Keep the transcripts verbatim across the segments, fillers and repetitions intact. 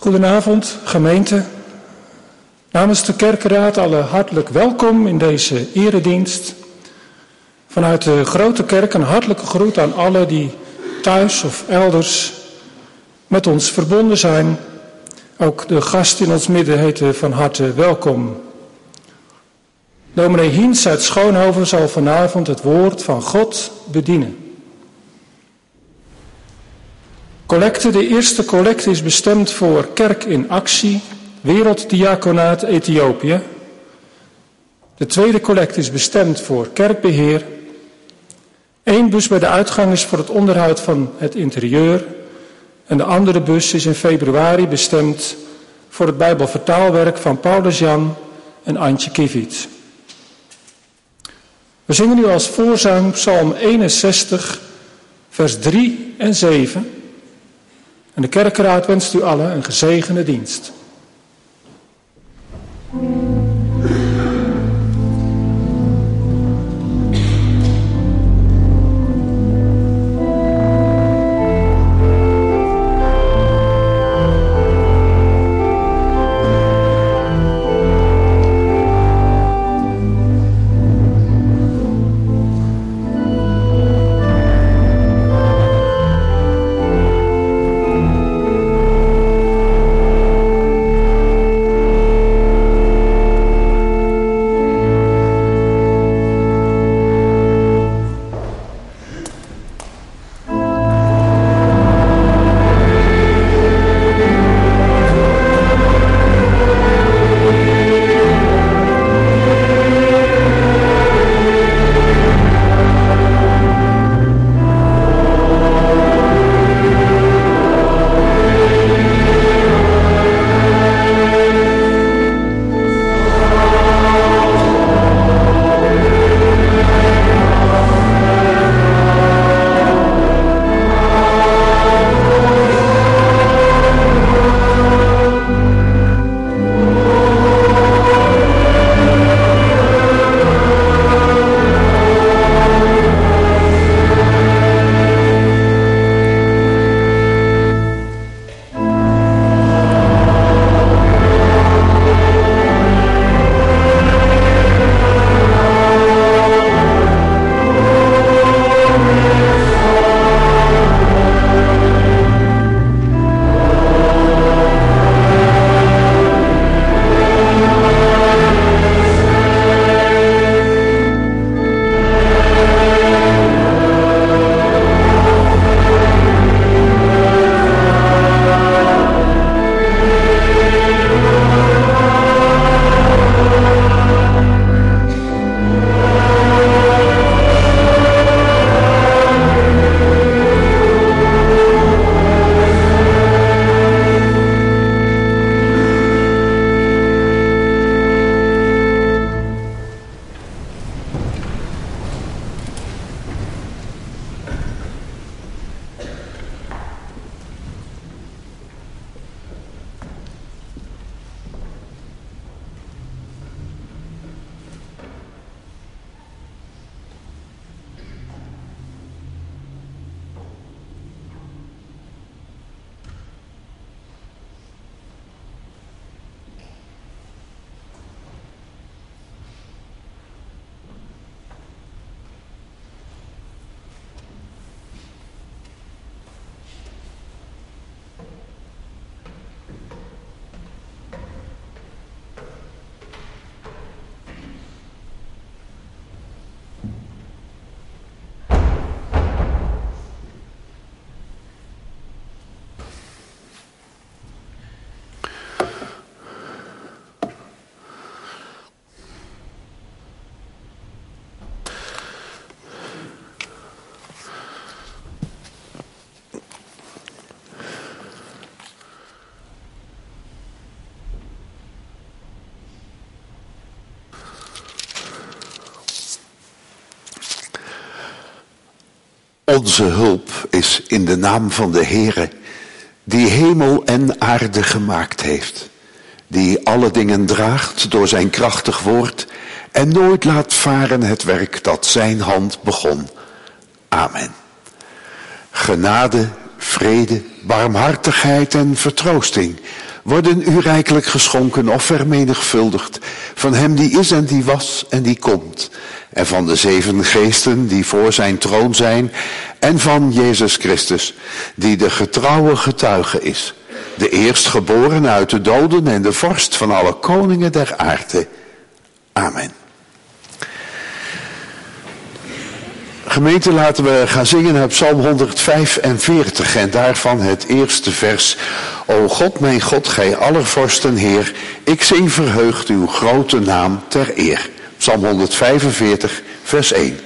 Goedenavond, gemeente. Namens de kerkenraad alle hartelijk welkom in deze eredienst. Vanuit de grote kerk een hartelijke groet aan alle die thuis of elders met ons verbonden zijn. Ook de gasten in ons midden heten van harte welkom. Dominee Hiens uit Schoonhoven zal vanavond het woord van God bedienen. Collecte, de eerste collecte is bestemd voor Kerk in Actie, Werelddiaconaat Ethiopië. De tweede collecte is bestemd voor Kerkbeheer. Eén bus bij de uitgang is voor het onderhoud van het interieur. En de andere bus is in februari bestemd voor het Bijbelvertaalwerk van Paulus Jan en Antje Kiewiet. We zingen nu als voorzang Psalm eenenzestig, vers drie en zeven. En de kerkenraad wenst u allen een gezegende dienst. Onze hulp is in de naam van de Heere, die hemel en aarde gemaakt heeft, die alle dingen draagt door zijn krachtig woord en nooit laat varen het werk dat zijn hand begon. Amen. Genade, vrede, barmhartigheid en vertroosting worden u rijkelijk geschonken of vermenigvuldigd van hem die is en die was en die komt. En van de zeven geesten die voor zijn troon zijn en van Jezus Christus, die de getrouwe getuige is. De eerstgeboren uit de doden en de vorst van alle koningen der aarde. Amen. Gemeente, laten we gaan zingen uit Psalm honderdvijfenveertig en daarvan het eerste vers. O God, mijn God, gij allervorsten Heer, ik zing verheugd uw grote naam ter eer. Psalm honderdvijfenveertig, vers één.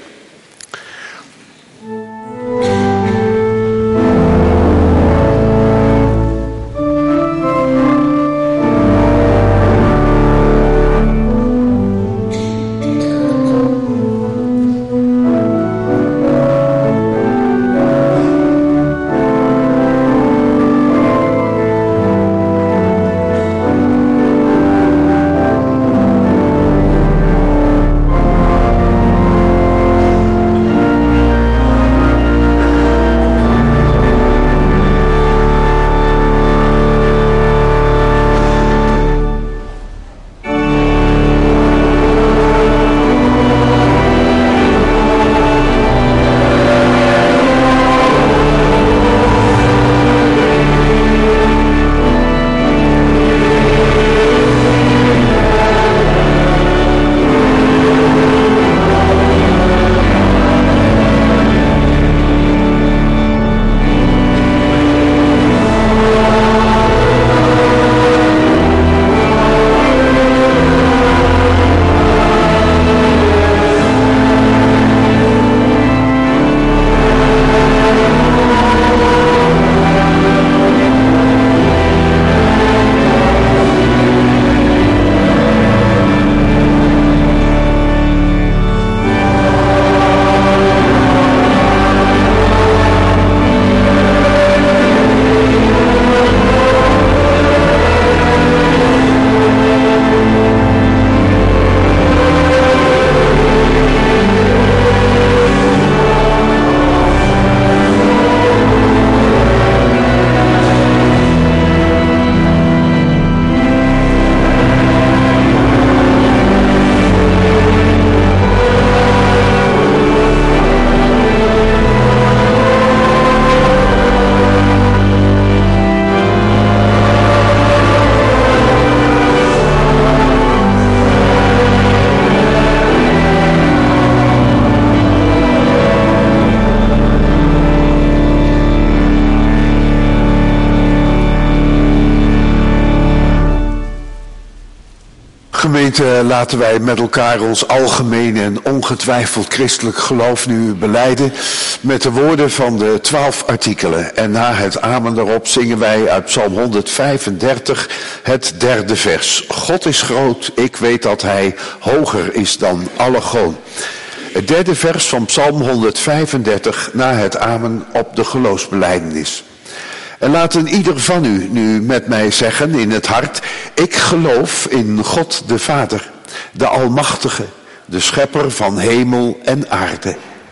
Gemeente, laten wij met elkaar ons algemeen en ongetwijfeld christelijk geloof nu belijden met de woorden van de twaalf artikelen. En na het amen daarop zingen wij uit Psalm honderdvijfendertig het derde vers. God is groot, ik weet dat hij hoger is dan alle goon. Het derde vers van Psalm honderdvijfendertig na het amen op de geloofsbelijdenis. En laten ieder van u nu met mij zeggen in het hart, ik geloof in God de Vader, de Almachtige, de Schepper van hemel en aarde.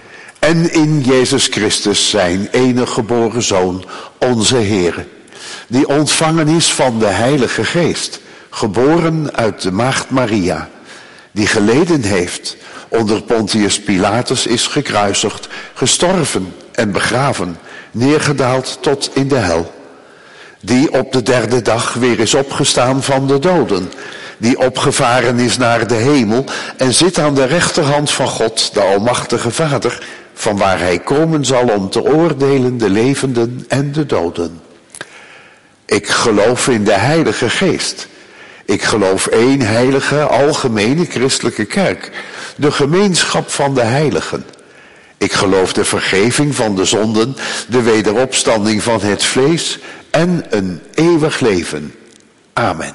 En in Jezus Christus, zijn enige geboren Zoon, onze Heere, die ontvangen is van de Heilige Geest, geboren uit de Maagd Maria, die geleden heeft, onder Pontius Pilatus is gekruisigd, gestorven en begraven, neergedaald tot in de hel. Die op de derde dag weer is opgestaan van de doden. Die opgevaren is naar de hemel en zit aan de rechterhand van God, de Almachtige Vader, van waar hij komen zal om te oordelen de levenden en de doden. Ik geloof in de Heilige Geest. Ik geloof één heilige, algemene christelijke kerk, de gemeenschap van de heiligen. Ik geloof de vergeving van de zonden, de wederopstanding van het vlees en een eeuwig leven. Amen.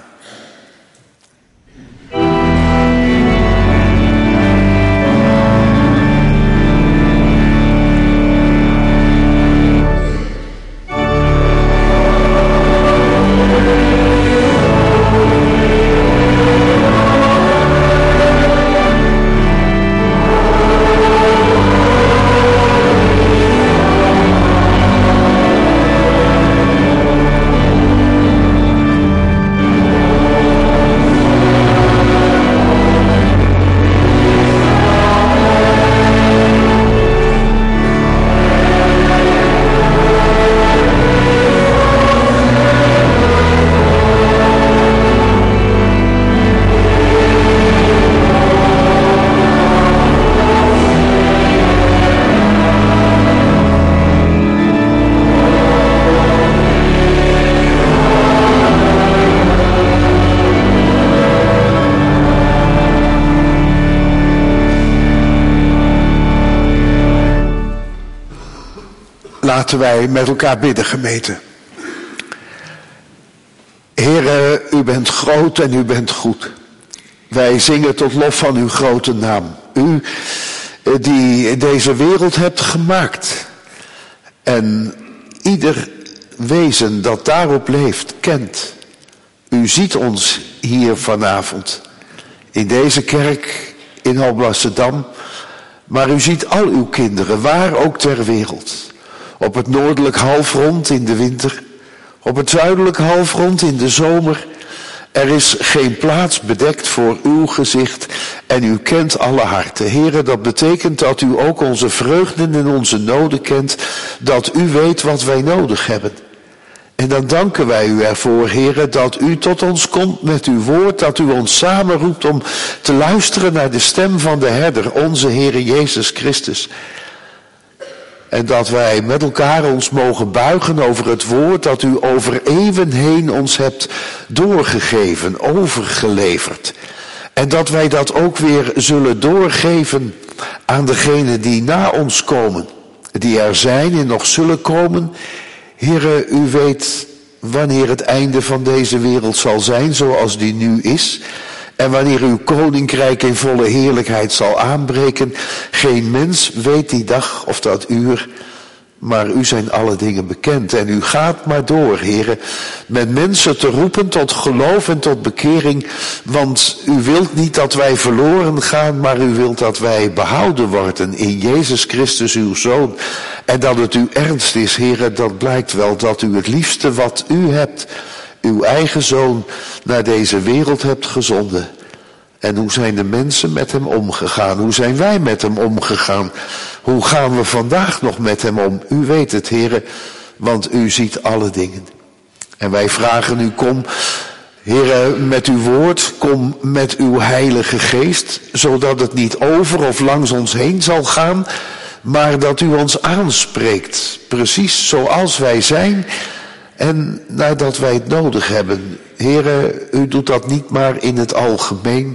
Laten wij met elkaar bidden, gemeente. Heere, u bent groot en u bent goed. Wij zingen tot lof van uw grote naam. U die deze wereld hebt gemaakt. En ieder wezen dat daarop leeft, kent. U ziet ons hier vanavond. In deze kerk in Alblasserdam. Maar u ziet al uw kinderen, waar ook ter wereld. Op het noordelijk halfrond in de winter. Op het zuidelijk halfrond in de zomer. Er is geen plaats bedekt voor uw gezicht en u kent alle harten. Heren, dat betekent dat u ook onze vreugden en onze noden kent. Dat u weet wat wij nodig hebben. En dan danken wij u ervoor, heren, dat u tot ons komt met uw woord. Dat u ons samenroept om te luisteren naar de stem van de herder, onze Heere Jezus Christus. En dat wij met elkaar ons mogen buigen over het woord dat u over eeuwen heen ons hebt doorgegeven, overgeleverd. En dat wij dat ook weer zullen doorgeven aan degenen die na ons komen. Die er zijn en nog zullen komen. Heere, u weet wanneer het einde van deze wereld zal zijn zoals die nu is. En wanneer uw koninkrijk in volle heerlijkheid zal aanbreken. Geen mens weet die dag of dat uur. Maar u zijn alle dingen bekend. En u gaat maar door, heren. Met mensen te roepen tot geloof en tot bekering. Want u wilt niet dat wij verloren gaan. Maar u wilt dat wij behouden worden in Jezus Christus uw Zoon. En dat het u ernst is, heren. Dat blijkt wel dat u het liefste wat u hebt, uw eigen Zoon, naar deze wereld hebt gezonden. En hoe zijn de mensen met hem omgegaan? Hoe zijn wij met hem omgegaan? Hoe gaan we vandaag nog met hem om? U weet het, heren, want u ziet alle dingen. En wij vragen u, kom, heren, met uw woord, kom met uw heilige geest, zodat het niet over of langs ons heen zal gaan, maar dat u ons aanspreekt, precies zoals wij zijn. En nadat wij het nodig hebben. Heren, u doet dat niet maar in het algemeen.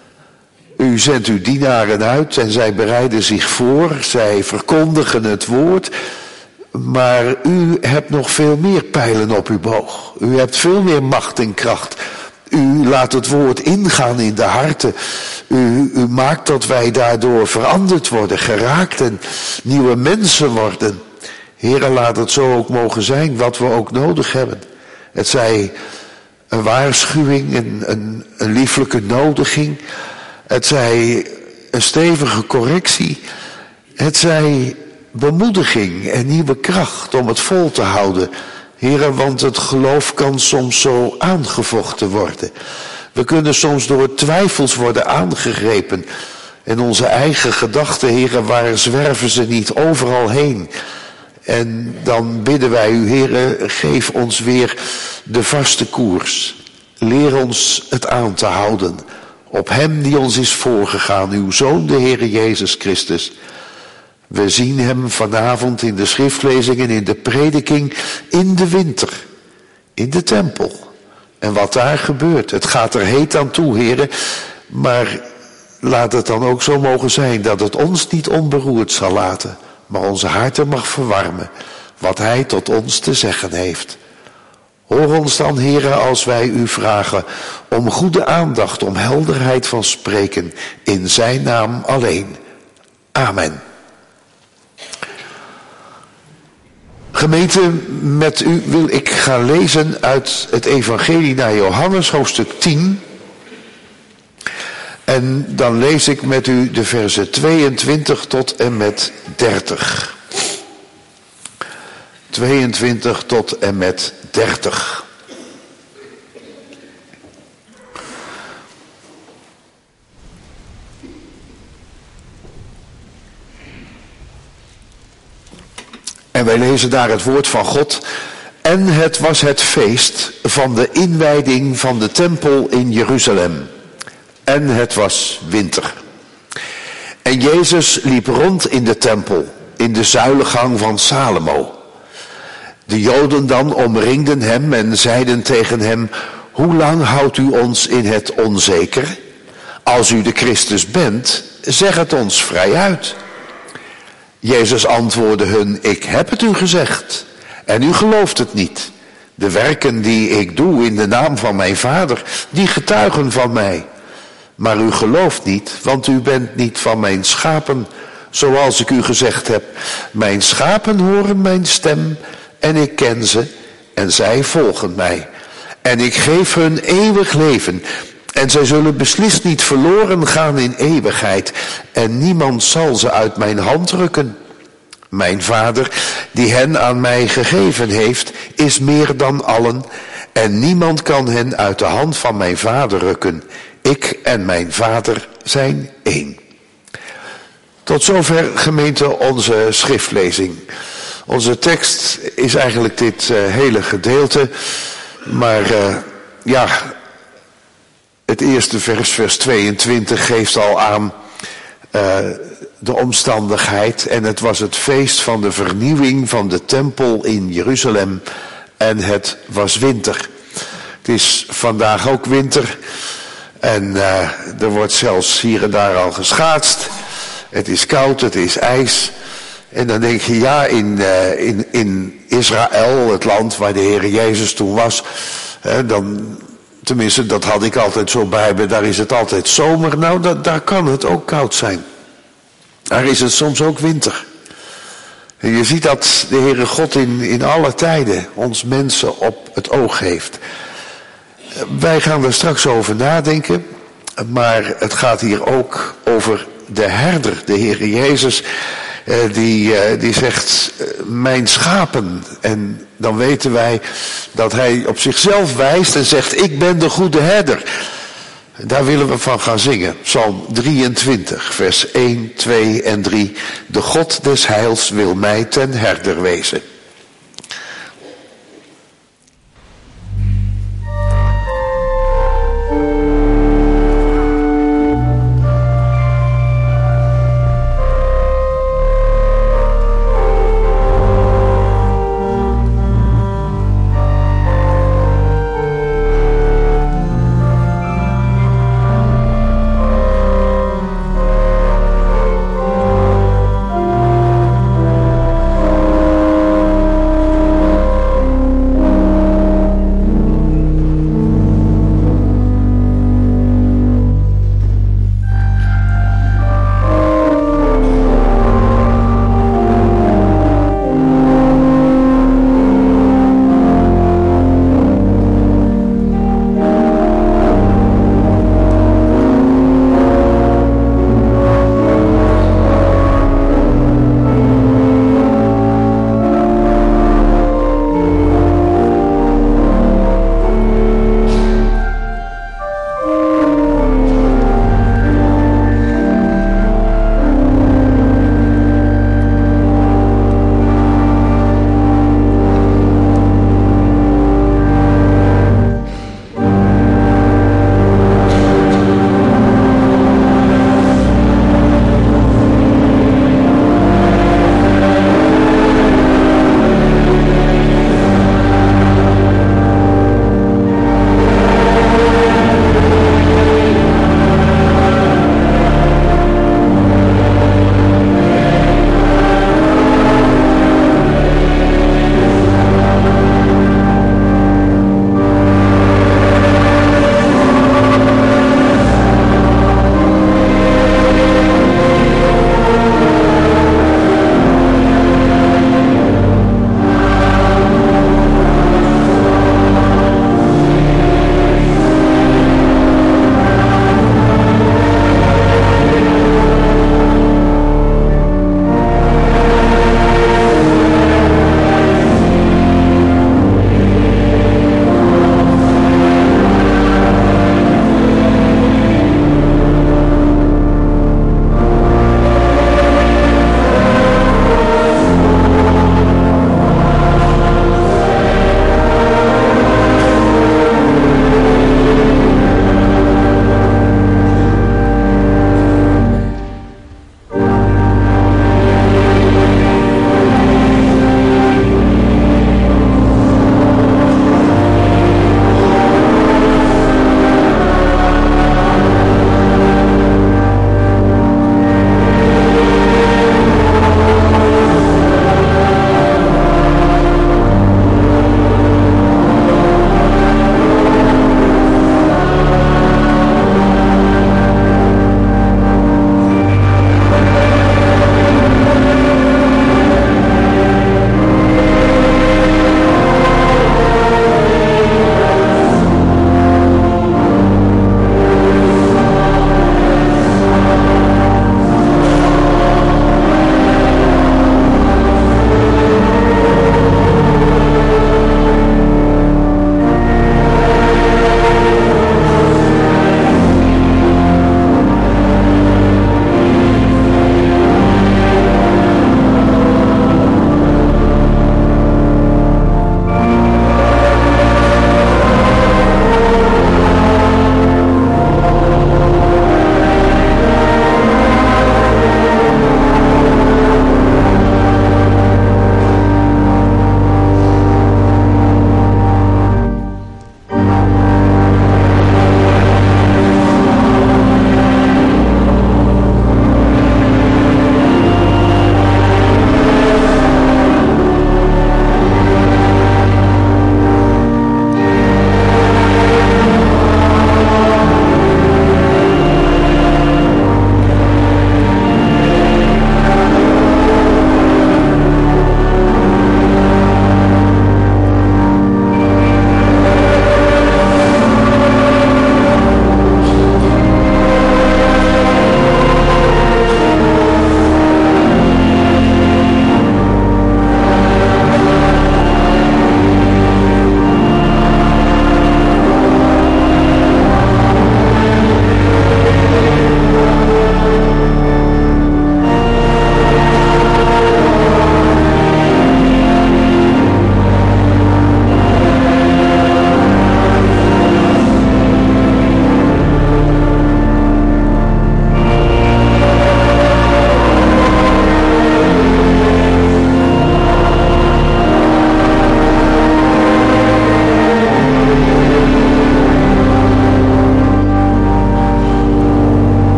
U zendt uw dienaren uit en zij bereiden zich voor. Zij verkondigen het woord. Maar u hebt nog veel meer pijlen op uw boog. U hebt veel meer macht en kracht. U laat het woord ingaan in de harten. U, u maakt dat wij daardoor veranderd worden, geraakt en nieuwe mensen worden. Heere, laat het zo ook mogen zijn, wat we ook nodig hebben. Het zij een waarschuwing, een, een, een lieflijke nodiging. Het zij een stevige correctie. Het zij bemoediging en nieuwe kracht om het vol te houden. Heere, want het geloof kan soms zo aangevochten worden. We kunnen soms door twijfels worden aangegrepen. En onze eigen gedachten, Heere, waar zwerven ze niet overal heen? En dan bidden wij u, Heere, geef ons weer de vaste koers. Leer ons het aan te houden op hem die ons is voorgegaan, uw Zoon, de Heere Jezus Christus. We zien hem vanavond in de schriftlezingen, in de prediking, in de winter, in de tempel. En wat daar gebeurt, het gaat er heet aan toe, Heere, maar laat het dan ook zo mogen zijn dat het ons niet onberoerd zal laten, maar onze harten mag verwarmen wat hij tot ons te zeggen heeft. Hoor ons dan, Heere, als wij u vragen om goede aandacht, om helderheid van spreken, in zijn naam alleen. Amen. Gemeente, met u wil ik gaan lezen uit het evangelie naar Johannes, hoofdstuk tien. En dan lees ik met u de versen tweeëntwintig tot en met dertig. tweeëntwintig tot en met dertig. En wij lezen daar het woord van God. En het was het feest van de inwijding van de tempel in Jeruzalem. En het was winter. En Jezus liep rond in de tempel, in de zuilengang van Salomo. De Joden dan omringden hem en zeiden tegen hem: hoe lang houdt u ons in het onzeker? Als u de Christus bent, zeg het ons vrij uit. Jezus antwoordde hun, ik heb het u gezegd en u gelooft het niet. De werken die ik doe in de naam van mijn Vader, die getuigen van mij. Maar u gelooft niet, want u bent niet van mijn schapen, zoals ik u gezegd heb. Mijn schapen horen mijn stem en ik ken ze en zij volgen mij. En ik geef hun eeuwig leven en zij zullen beslist niet verloren gaan in eeuwigheid. En niemand zal ze uit mijn hand rukken. Mijn Vader, die hen aan mij gegeven heeft, is meer dan allen. En niemand kan hen uit de hand van mijn Vader rukken. Ik en mijn Vader zijn één. Tot zover, gemeente, onze schriftlezing. Onze tekst is eigenlijk dit uh, hele gedeelte. Maar uh, ja, het eerste vers, vers tweeëntwintig, geeft al aan uh, de omstandigheid. En het was het feest van de vernieuwing van de tempel in Jeruzalem. En het was winter. Het is vandaag ook winter. En uh, er wordt zelfs hier en daar al geschaatst. Het is koud, het is ijs. En dan denk je, ja, in, uh, in, in Israël, het land waar de Heer Jezus toen was, hè, dan, tenminste, dat had ik altijd zo bij me, daar is het altijd zomer. Nou, dat, daar kan het ook koud zijn. Daar is het soms ook winter. En je ziet dat de Heere God in, in alle tijden ons mensen op het oog heeft. Wij gaan er straks over nadenken, maar het gaat hier ook over de herder, de Heere Jezus, die, die zegt, mijn schapen. En dan weten wij dat hij op zichzelf wijst en zegt, ik ben de goede herder. Daar willen we van gaan zingen. Psalm drieëntwintig, vers één, twee en drie. De God des heils wil mij ten herder wezen. Thank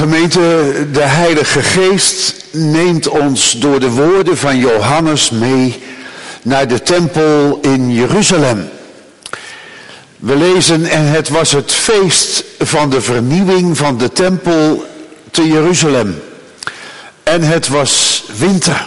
Gemeente, de Heilige Geest neemt ons door de woorden van Johannes mee naar de tempel in Jeruzalem. We lezen, en het was het feest van de vernieuwing van de tempel te Jeruzalem. En het was winter.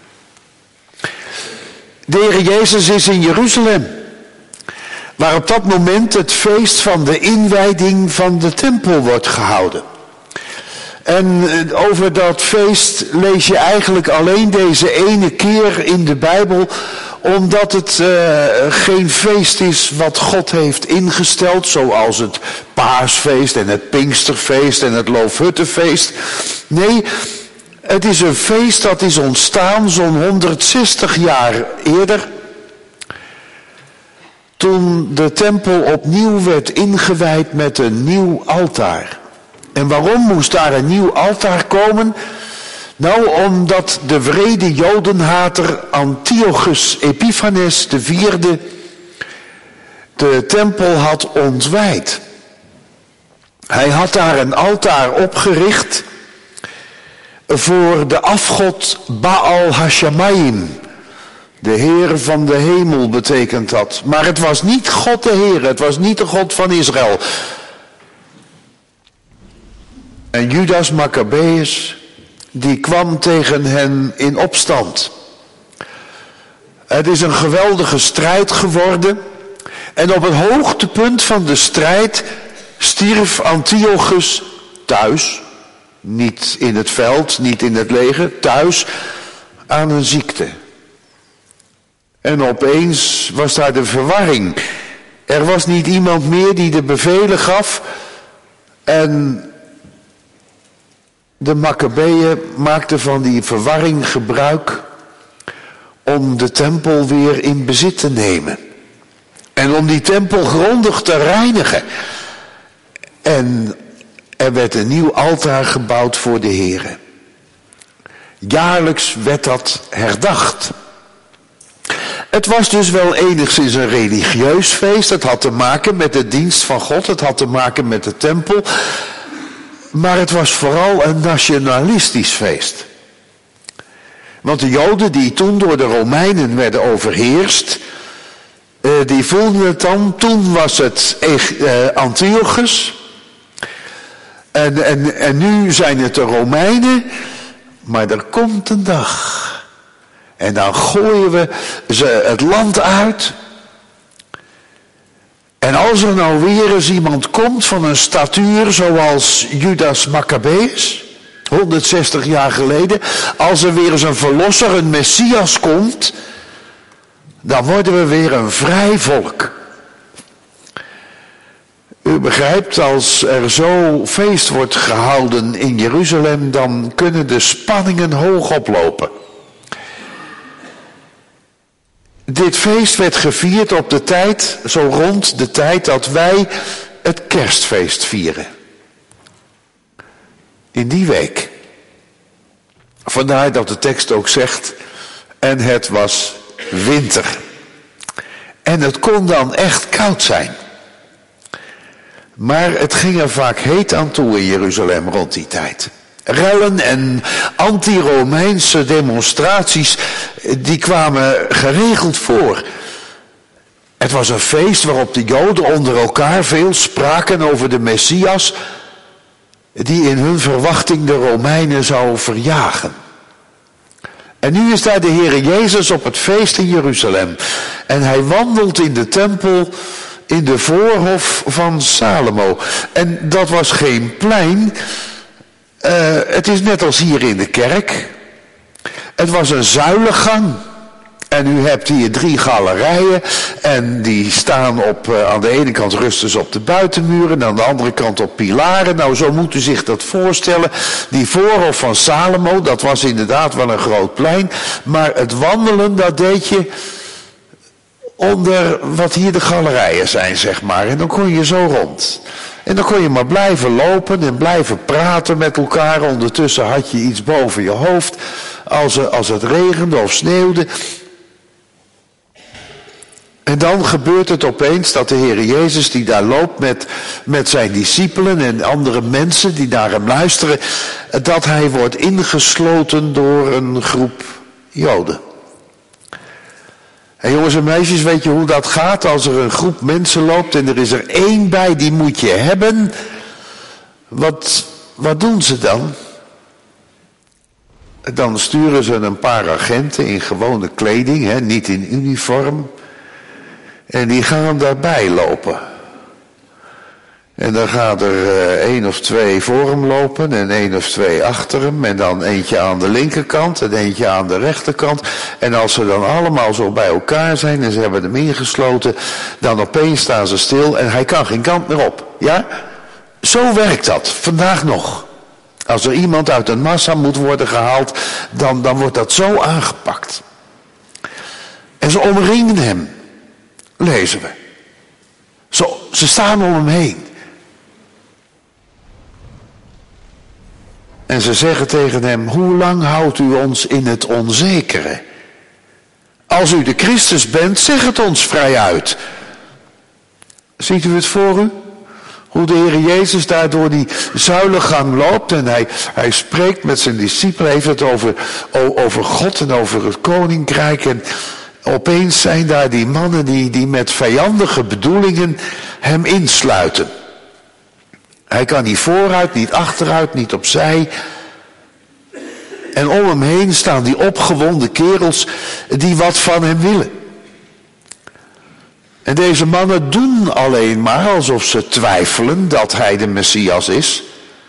De Heer Jezus is in Jeruzalem, waar op dat moment het feest van de inwijding van de tempel wordt gehouden. En over dat feest lees je eigenlijk alleen deze ene keer in de Bijbel, omdat het uh, geen feest is wat God heeft ingesteld, zoals het Paasfeest en het Pinksterfeest en het Loofhuttenfeest. Nee, het is een feest dat is ontstaan zo'n honderdzestig jaar eerder, toen de tempel opnieuw werd ingewijd met een nieuw altaar. En waarom moest daar een nieuw altaar komen? Nou, omdat de wrede jodenhater Antiochus Epiphanes de vierde de tempel had ontwijd. Hij had daar een altaar opgericht voor de afgod Baal Hashamayim. De Heer van de hemel betekent dat. Maar het was niet God de Heer, het was niet de God van Israël. En Judas Maccabeus, die kwam tegen hen in opstand. Het is een geweldige strijd geworden. En op het hoogtepunt van de strijd stierf Antiochus thuis. Niet in het veld, niet in het leger, thuis aan een ziekte. En opeens was daar de verwarring. Er was niet iemand meer die de bevelen gaf. En de Maccabeeën maakten van die verwarring gebruik om de tempel weer in bezit te nemen. En om die tempel grondig te reinigen. En er werd een nieuw altaar gebouwd voor de Heere. Jaarlijks werd dat herdacht. Het was dus wel enigszins een religieus feest. Het had te maken met de dienst van God. Het had te maken met de tempel. Maar het was vooral een nationalistisch feest. Want de Joden die toen door de Romeinen werden overheerst, die voelden het dan. Toen was het Antiochus. En, en, en nu zijn het de Romeinen. Maar er komt een dag. En dan gooien we ze het land uit. En als er nou weer eens iemand komt van een statuur zoals Judas Maccabeus, honderdzestig jaar geleden, als er weer eens een verlosser, een Messias komt, dan worden we weer een vrij volk. U begrijpt, als er zo feest wordt gehouden in Jeruzalem, dan kunnen de spanningen hoog oplopen. Dit feest werd gevierd op de tijd, zo rond de tijd dat wij het kerstfeest vieren. In die week. Vandaar dat de tekst ook zegt, en het was winter. En het kon dan echt koud zijn. Maar het ging er vaak heet aan toe in Jeruzalem rond die tijd. Rellen en anti-Romeinse demonstraties, die kwamen geregeld voor. Het was een feest waarop de Joden onder elkaar veel spraken over de Messias, die in hun verwachting de Romeinen zou verjagen. En nu is daar de Heere Jezus op het feest in Jeruzalem. En hij wandelt in de tempel in de voorhof van Salomo. En dat was geen plein. Uh, het is net als hier in de kerk. Het was een zuilengang. En u hebt hier drie galerijen. En die staan op, uh, aan de ene kant rusten ze op de buitenmuren. En aan de andere kant op pilaren. Nou, zo moet u zich dat voorstellen. Die voorhof van Salomo, dat was inderdaad wel een groot plein. Maar het wandelen, dat deed je onder wat hier de galerijen zijn, zeg maar. En dan kon je zo rond. En dan kon je maar blijven lopen en blijven praten met elkaar. Ondertussen had je iets boven je hoofd. Als, als het regende of sneeuwde. En dan gebeurt het opeens dat de Heer Jezus die daar loopt met, met zijn discipelen en andere mensen die naar hem luisteren, dat hij wordt ingesloten door een groep Joden. En jongens en meisjes, weet je hoe dat gaat als er een groep mensen loopt en er is er één bij die moet je hebben? Wat, wat doen ze dan? Dan sturen ze een paar agenten in gewone kleding, hè, niet in uniform. En die gaan daarbij lopen. En dan gaat er uh, één of twee voor hem lopen en één of twee achter hem. En dan eentje aan de linkerkant en eentje aan de rechterkant. En als ze dan allemaal zo bij elkaar zijn en ze hebben hem ingesloten, dan opeens staan ze stil en hij kan geen kant meer op. Ja? Zo werkt dat, vandaag nog. Als er iemand uit een massa moet worden gehaald, dan, dan wordt dat zo aangepakt. En ze omringen hem, lezen we. Zo, ze staan om hem heen. En ze zeggen tegen hem, hoe lang houdt u ons in het onzekere? Als u de Christus bent, zeg het ons vrij uit. Ziet u het voor u? Hoe de Heer Jezus daar door die zuilengang loopt en hij, hij spreekt met zijn discipelen, heeft het over, over God en over het koninkrijk. En opeens zijn daar die mannen die, die met vijandige bedoelingen hem insluiten. Hij kan niet vooruit, niet achteruit, niet opzij. En om hem heen staan die opgewonden kerels die wat van hem willen. En deze mannen doen alleen maar alsof ze twijfelen dat hij de Messias is.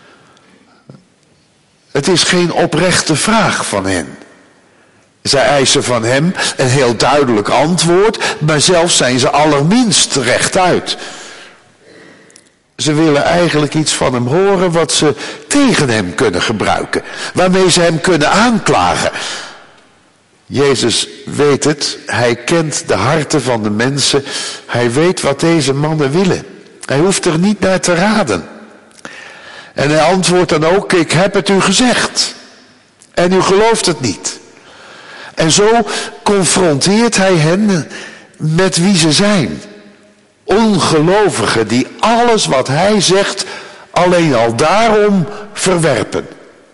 Het is geen oprechte vraag van hen. Zij eisen van hem een heel duidelijk antwoord, maar zelf zijn ze allerminst rechtuit. Ze willen eigenlijk iets van hem horen wat ze tegen hem kunnen gebruiken, waarmee ze hem kunnen aanklagen. Jezus weet het, hij kent de harten van de mensen, hij weet wat deze mannen willen. Hij hoeft er niet naar te raden. En hij antwoordt dan ook, ik heb het u gezegd. En u gelooft het niet. En zo confronteert hij hen met wie ze zijn. Ongelovigen die alles wat hij zegt alleen al daarom verwerpen.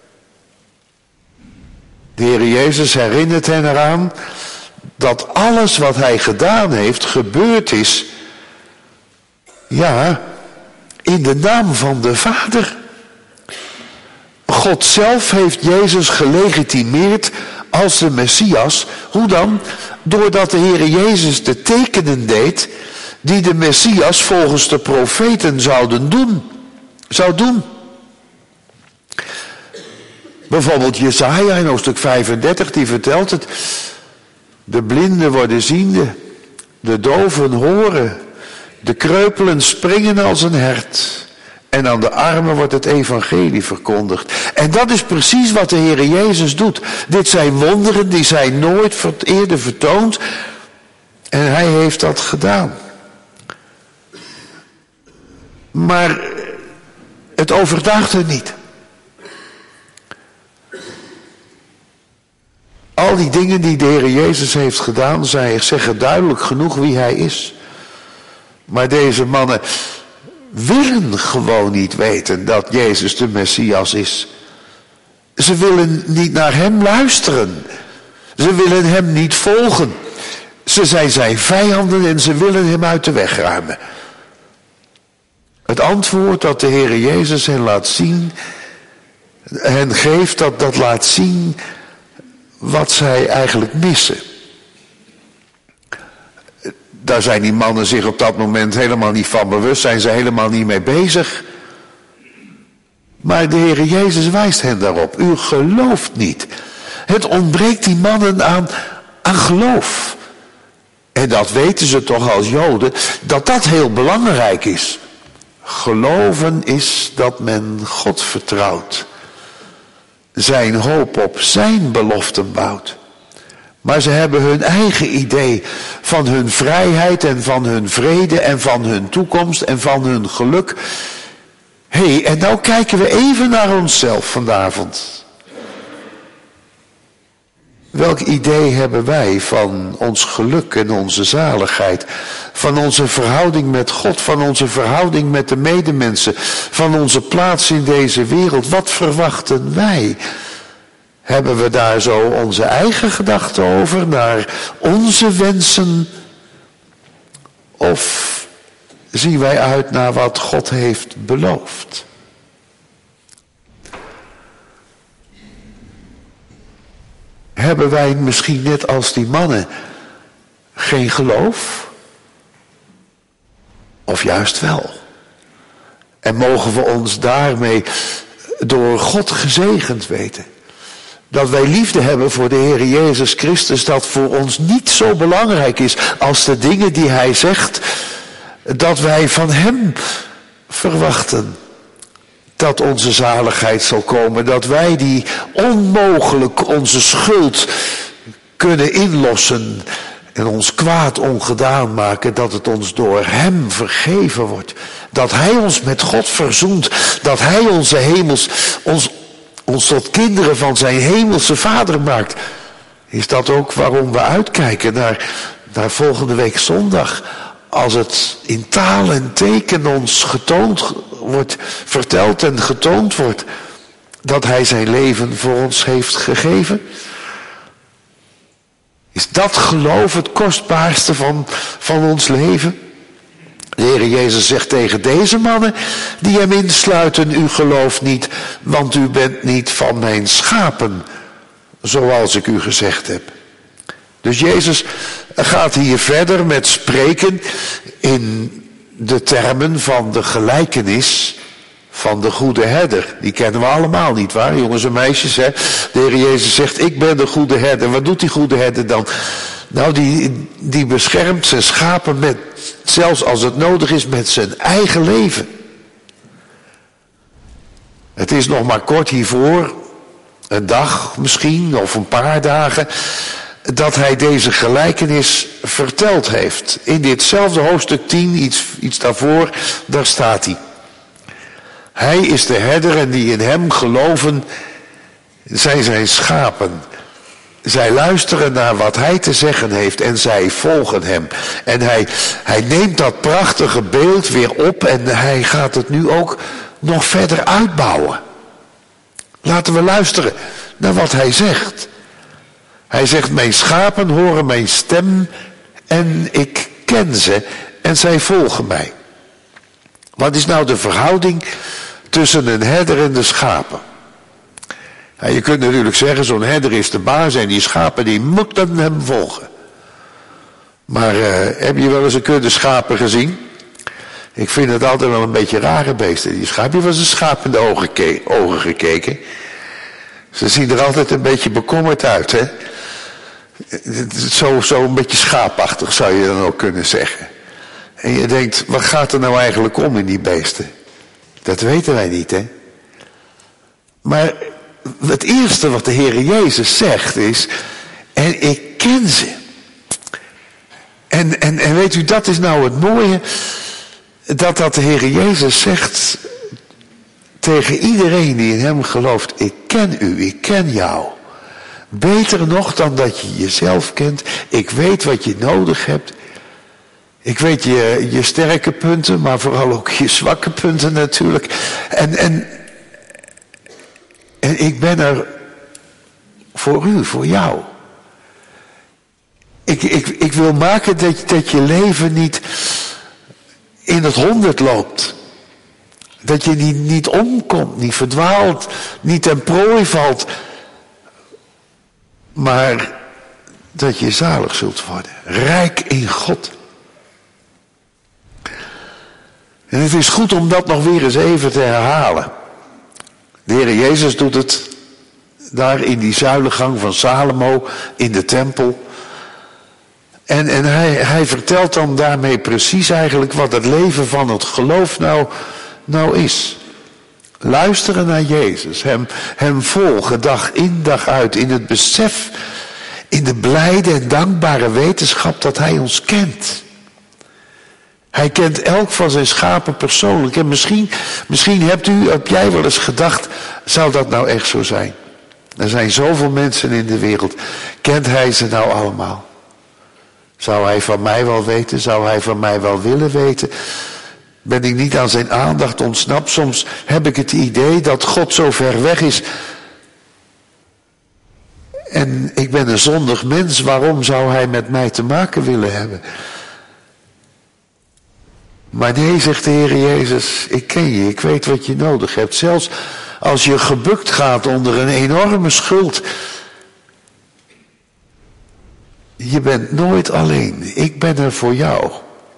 De Heer Jezus herinnert hen eraan dat alles wat hij gedaan heeft gebeurd is, ja, in de naam van de Vader. God zelf heeft Jezus gelegitimeerd als de Messias. Hoe dan? Doordat de Heer Jezus de tekenen deed die de Messias volgens de profeten zouden doen, zou doen. Bijvoorbeeld Jesaja in hoofdstuk vijfendertig, die vertelt het. De blinden worden ziende, de doven horen, de kreupelen springen als een hert. En aan de armen wordt het evangelie verkondigd. En dat is precies wat de Heer Jezus doet. Dit zijn wonderen die zijn nooit eerder vertoond. En hij heeft dat gedaan. Maar het overtuigt hen niet. Al die dingen die de Heer Jezus heeft gedaan, zij zeggen duidelijk genoeg wie hij is. Maar deze mannen willen gewoon niet weten dat Jezus de Messias is. Ze willen niet naar hem luisteren. Ze willen hem niet volgen. Ze zijn zijn vijanden en ze willen hem uit de weg ruimen. Het antwoord dat de Heer Jezus hen laat zien, hen geeft, dat, dat laat zien wat zij eigenlijk missen. Daar zijn die mannen zich op dat moment helemaal niet van bewust, zijn ze helemaal niet mee bezig. Maar de Heer Jezus wijst hen daarop. U gelooft niet. Het ontbreekt die mannen aan, aan geloof. En dat weten ze toch als Joden, dat dat heel belangrijk is. Geloven is dat men God vertrouwt. Zijn hoop op zijn beloften bouwt. Maar ze hebben hun eigen idee van hun vrijheid en van hun vrede en van hun toekomst en van hun geluk. Hé, hey, en nou kijken we even naar onszelf vanavond. Welk idee hebben wij van ons geluk en onze zaligheid? Van onze verhouding met God, van onze verhouding met de medemensen, van onze plaats in deze wereld? Wat verwachten wij? Hebben we daar zo onze eigen gedachten over, naar onze wensen? Of zien wij uit naar wat God heeft beloofd? Hebben wij misschien net als die mannen geen geloof? Of juist wel? En mogen we ons daarmee door God gezegend weten? Dat wij liefde hebben voor de Heer Jezus Christus, dat voor ons niet zo belangrijk is als de dingen die Hij zegt, dat wij van Hem verwachten dat onze zaligheid zal komen, dat wij die onmogelijk onze schuld kunnen inlossen en ons kwaad ongedaan maken, dat het ons door Hem vergeven wordt. Dat Hij ons met God verzoent, dat Hij onze hemels, ons, ons tot kinderen van zijn hemelse Vader maakt. Is dat ook waarom we uitkijken naar, naar volgende week zondag, als het in taal en teken ons getoond wordt, verteld en getoond wordt, dat Hij zijn leven voor ons heeft gegeven? Is dat geloof het kostbaarste van, van ons leven? De Heer Jezus zegt tegen deze mannen die Hem insluiten: u gelooft niet, want u bent niet van mijn schapen, zoals ik u gezegd heb. Dus Jezus gaat hier verder met spreken in de termen van de gelijkenis van de goede herder. Die kennen we allemaal, niet waar, jongens en meisjes, hè? De Heer Jezus zegt: ik ben de goede herder. Wat doet die goede herder dan? Nou, die, die beschermt zijn schapen met, zelfs als het nodig is, met zijn eigen leven. Het is nog maar kort hiervoor, een dag misschien, of een paar dagen, dat hij deze gelijkenis verteld heeft. In ditzelfde hoofdstuk tien, iets, iets daarvoor, daar staat hij. Hij is de herder en die in hem geloven zijn zijn schapen. Zij luisteren naar wat hij te zeggen heeft en zij volgen hem. En hij, hij neemt dat prachtige beeld weer op en hij gaat het nu ook nog verder uitbouwen. Laten we luisteren naar wat hij zegt. Hij zegt: mijn schapen horen mijn stem en ik ken ze en zij volgen mij. Wat is nou de verhouding tussen een herder en de schapen? Ja, je kunt natuurlijk zeggen, zo'n herder is de baas en die schapen die moeten hem volgen. Maar uh, heb je wel eens een kudde schapen gezien? Ik vind het altijd wel een beetje rare beesten, die schapen. Heb je wel eens een schaap in de ogen, ke- ogen gekeken? Ze zien er altijd een beetje bekommerd uit, hè? Zo, zo een beetje schaapachtig zou je dan ook kunnen zeggen. En je denkt, wat gaat er nou eigenlijk om in die beesten? Dat weten wij niet, hè? Maar het eerste wat de Heer Jezus zegt is: en ik ken ze. En, en, en weet u, dat is nou het mooie, dat dat de Heer Jezus zegt tegen iedereen die in hem gelooft: ik ken u, ik ken jou. Beter nog dan dat je jezelf kent. Ik weet wat je nodig hebt. Ik weet je, je sterke punten, maar vooral ook je zwakke punten natuurlijk. En, en, en ik ben er voor u, voor jou. Ik, ik, ik wil maken dat, dat je leven niet in het honderd loopt. Dat je niet, niet omkomt, niet verdwaalt, niet ten prooi valt. Maar dat je zalig zult worden. Rijk in God. En het is goed om dat nog weer eens even te herhalen. De Heer Jezus doet het daar in die zuilengang van Salomo in de tempel. En, en hij, hij vertelt dan daarmee precies eigenlijk wat het leven van het geloof nou, nou is. Luisteren naar Jezus, hem, hem volgen dag in dag uit in het besef, in de blijde en dankbare wetenschap dat hij ons kent. Hij kent elk van zijn schapen persoonlijk. En misschien, misschien hebt u, heb jij wel eens gedacht, zou dat nou echt zo zijn? Er zijn zoveel mensen in de wereld. Kent hij ze nou allemaal? Zou hij van mij wel weten? Zou hij van mij wel willen weten? Ben ik niet aan zijn aandacht ontsnapt? Soms heb ik het idee dat God zo ver weg is. En ik ben een zondig mens. Waarom zou hij met mij te maken willen hebben? Maar nee, zegt de Heer Jezus, ik ken je, ik weet wat je nodig hebt. Zelfs als je gebukt gaat onder een enorme schuld. Je bent nooit alleen. Ik ben er voor jou.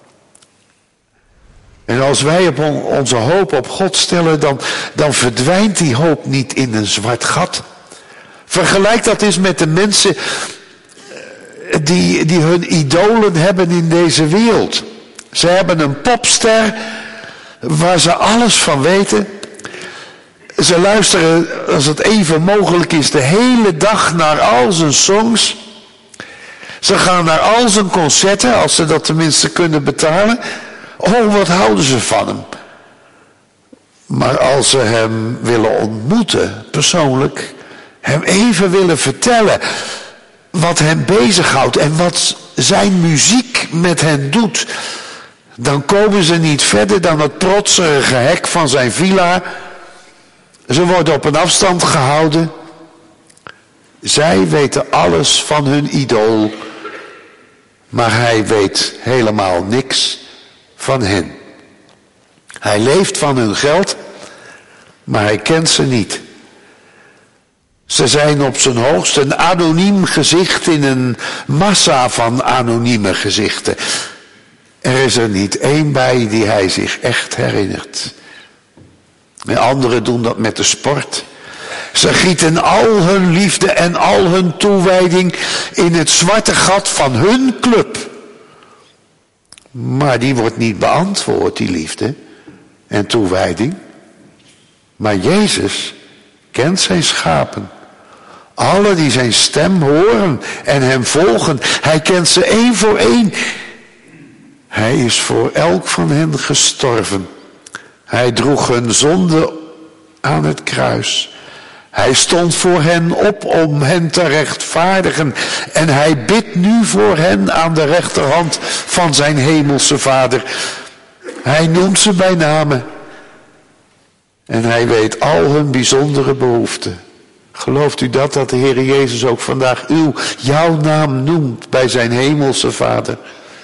En als wij op on, onze hoop op God stellen, dan, dan verdwijnt die hoop niet in een zwart gat. Vergelijk dat eens met de mensen die, die hun idolen hebben in deze wereld. Ze hebben een popster waar ze alles van weten. Ze luisteren, als het even mogelijk is, de hele dag naar al zijn songs. Ze gaan naar al zijn concerten, als ze dat tenminste kunnen betalen. Oh, wat houden ze van hem. Maar als ze hem willen ontmoeten, persoonlijk, hem even willen vertellen wat hem bezighoudt en wat zijn muziek met hen doet, dan komen ze niet verder dan het trotserige hek van zijn villa. Ze worden op een afstand gehouden. Zij weten alles van hun idool, maar hij weet helemaal niks van hen. Hij leeft van hun geld, maar hij kent ze niet. Ze zijn op zijn hoogst een anoniem gezicht in een massa van anonieme gezichten. Er is er niet één bij die hij zich echt herinnert. En anderen doen dat met de sport. Ze gieten al hun liefde en al hun toewijding in het zwarte gat van hun club. Maar die wordt niet beantwoord, die liefde en toewijding. Maar Jezus kent zijn schapen. Alle die zijn stem horen en hem volgen. Hij kent ze één voor één. Hij is voor elk van hen gestorven. Hij droeg hun zonde aan het kruis. Hij stond voor hen op om hen te rechtvaardigen. En hij bidt nu voor hen aan de rechterhand van zijn hemelse Vader. Hij noemt ze bij namen. En hij weet al hun bijzondere behoeften. Gelooft u dat, dat de Heer Jezus ook vandaag uw, jouw naam noemt bij zijn hemelse Vader?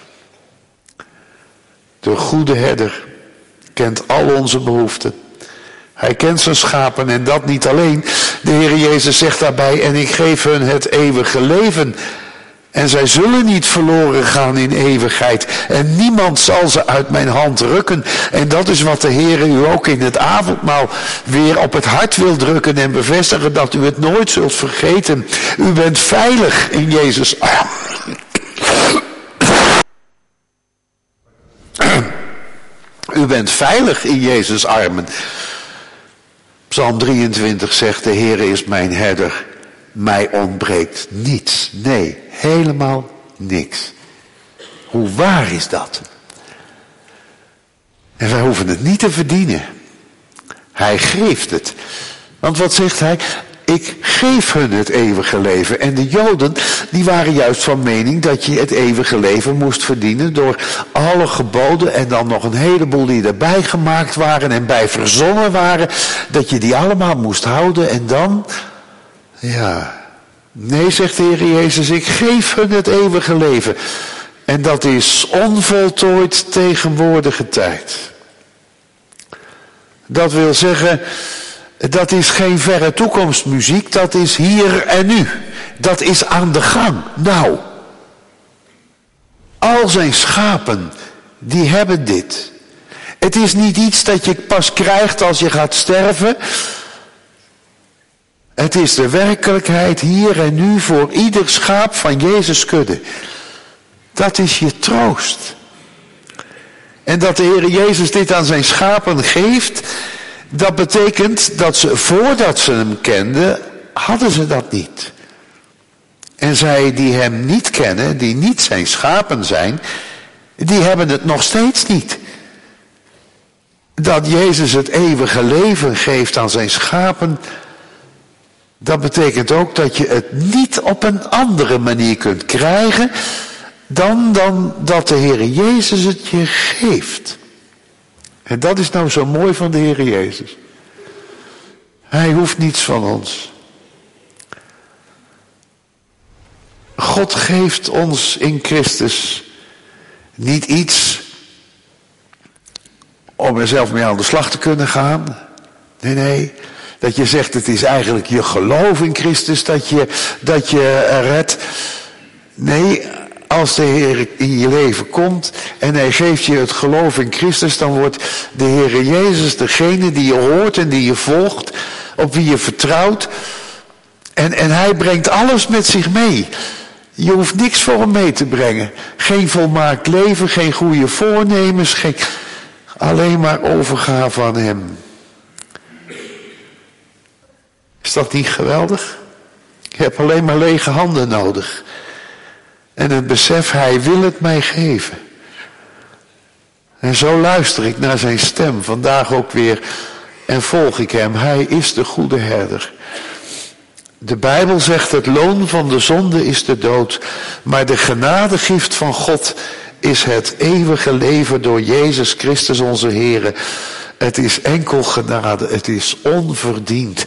De goede herder kent al onze behoeften. Hij kent zijn schapen en dat niet alleen. De Heer Jezus zegt daarbij, en ik geef hun het eeuwige leven. En zij zullen niet verloren gaan in eeuwigheid. En niemand zal ze uit mijn hand rukken. En dat is wat de Heer u ook in het avondmaal weer op het hart wil drukken en bevestigen, dat u het nooit zult vergeten. U bent veilig in Jezus' armen. U bent veilig in Jezus' armen. Psalm drieëntwintig zegt, de Heer is mijn herder. Mij ontbreekt niets. Nee, helemaal niks. Hoe waar is dat? En wij hoeven het niet te verdienen. Hij geeft het. Want wat zegt hij? Ik geef hun het eeuwige leven. En de Joden, die waren juist van mening dat je het eeuwige leven moest verdienen door alle geboden en dan nog een heleboel die erbij gemaakt waren en bij verzonnen waren, dat je die allemaal moest houden en dan, ja, nee, zegt de Heer Jezus, ik geef hun het eeuwige leven. En dat is onvoltooid tegenwoordige tijd. Dat wil zeggen, dat is geen verre toekomstmuziek, dat is hier en nu. Dat is aan de gang. Nou, al zijn schapen, die hebben dit. Het is niet iets dat je pas krijgt als je gaat sterven. Het is de werkelijkheid hier en nu voor ieder schaap van Jezus' kudde. Dat is je troost. En dat de Heer Jezus dit aan zijn schapen geeft, dat betekent dat ze, voordat ze hem kenden, hadden ze dat niet. En zij die hem niet kennen, die niet zijn schapen zijn, die hebben het nog steeds niet. Dat Jezus het eeuwige leven geeft aan zijn schapen, Dat betekent ook dat je het niet op een andere manier kunt krijgen dan, dan dat de Heer Jezus het je geeft. En dat is nou zo mooi van de Heer Jezus. Hij hoeft niets van ons. God geeft ons in Christus niet iets om er zelf mee aan de slag te kunnen gaan. Nee, nee. Dat je zegt, het is eigenlijk je geloof in Christus dat je, dat je redt. Nee, als de Heer in je leven komt en hij geeft je het geloof in Christus, dan wordt de Heer Jezus degene die je hoort en die je volgt, op wie je vertrouwt. En, en hij brengt alles met zich mee. Je hoeft niks voor hem mee te brengen. Geen volmaakt leven, geen goede voornemens, geen, alleen maar overgave aan hem. Is dat niet geweldig? Je hebt alleen maar lege handen nodig. En het besef, hij wil het mij geven. En zo luister ik naar zijn stem, vandaag ook weer, en volg ik hem. Hij is de goede herder. De Bijbel zegt, het loon van de zonde is de dood, maar de genadegift van God is het eeuwige leven door Jezus Christus onze Heer. Het is enkel genade, het is onverdiend.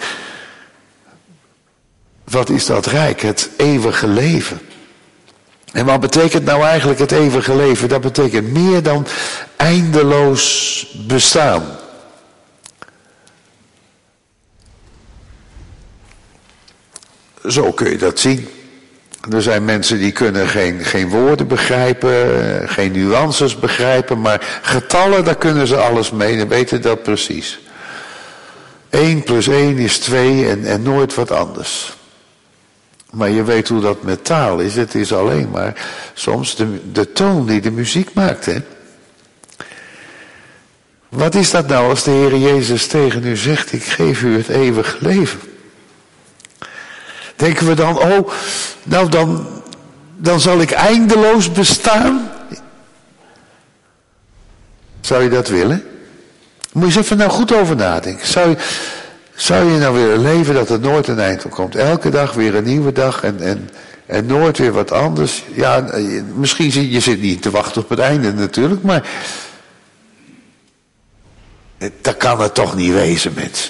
Wat is dat rijk? Het eeuwige leven. En wat betekent nou eigenlijk het eeuwige leven? Dat betekent meer dan eindeloos bestaan. Zo kun je dat zien. Er zijn mensen die kunnen geen, geen woorden begrijpen, geen nuances begrijpen, maar getallen, daar kunnen ze alles mee en weten dat precies. één plus één is twee en, en nooit wat anders. Maar je weet hoe dat met taal is. Het is alleen maar soms de, de toon die de muziek maakt. Hè? Wat is dat nou als de Heer Jezus tegen u zegt, ik geef u het eeuwige leven? Denken we dan, oh, nou dan, dan zal ik eindeloos bestaan? Zou je dat willen? Moet je eens even nou goed over nadenken. Zou je... Zou je nou willen leven dat er nooit een eind op komt? Elke dag weer een nieuwe dag en, en, en nooit weer wat anders. Ja, misschien zit je zit niet te wachten op het einde natuurlijk, maar dat kan het toch niet wezen, mensen.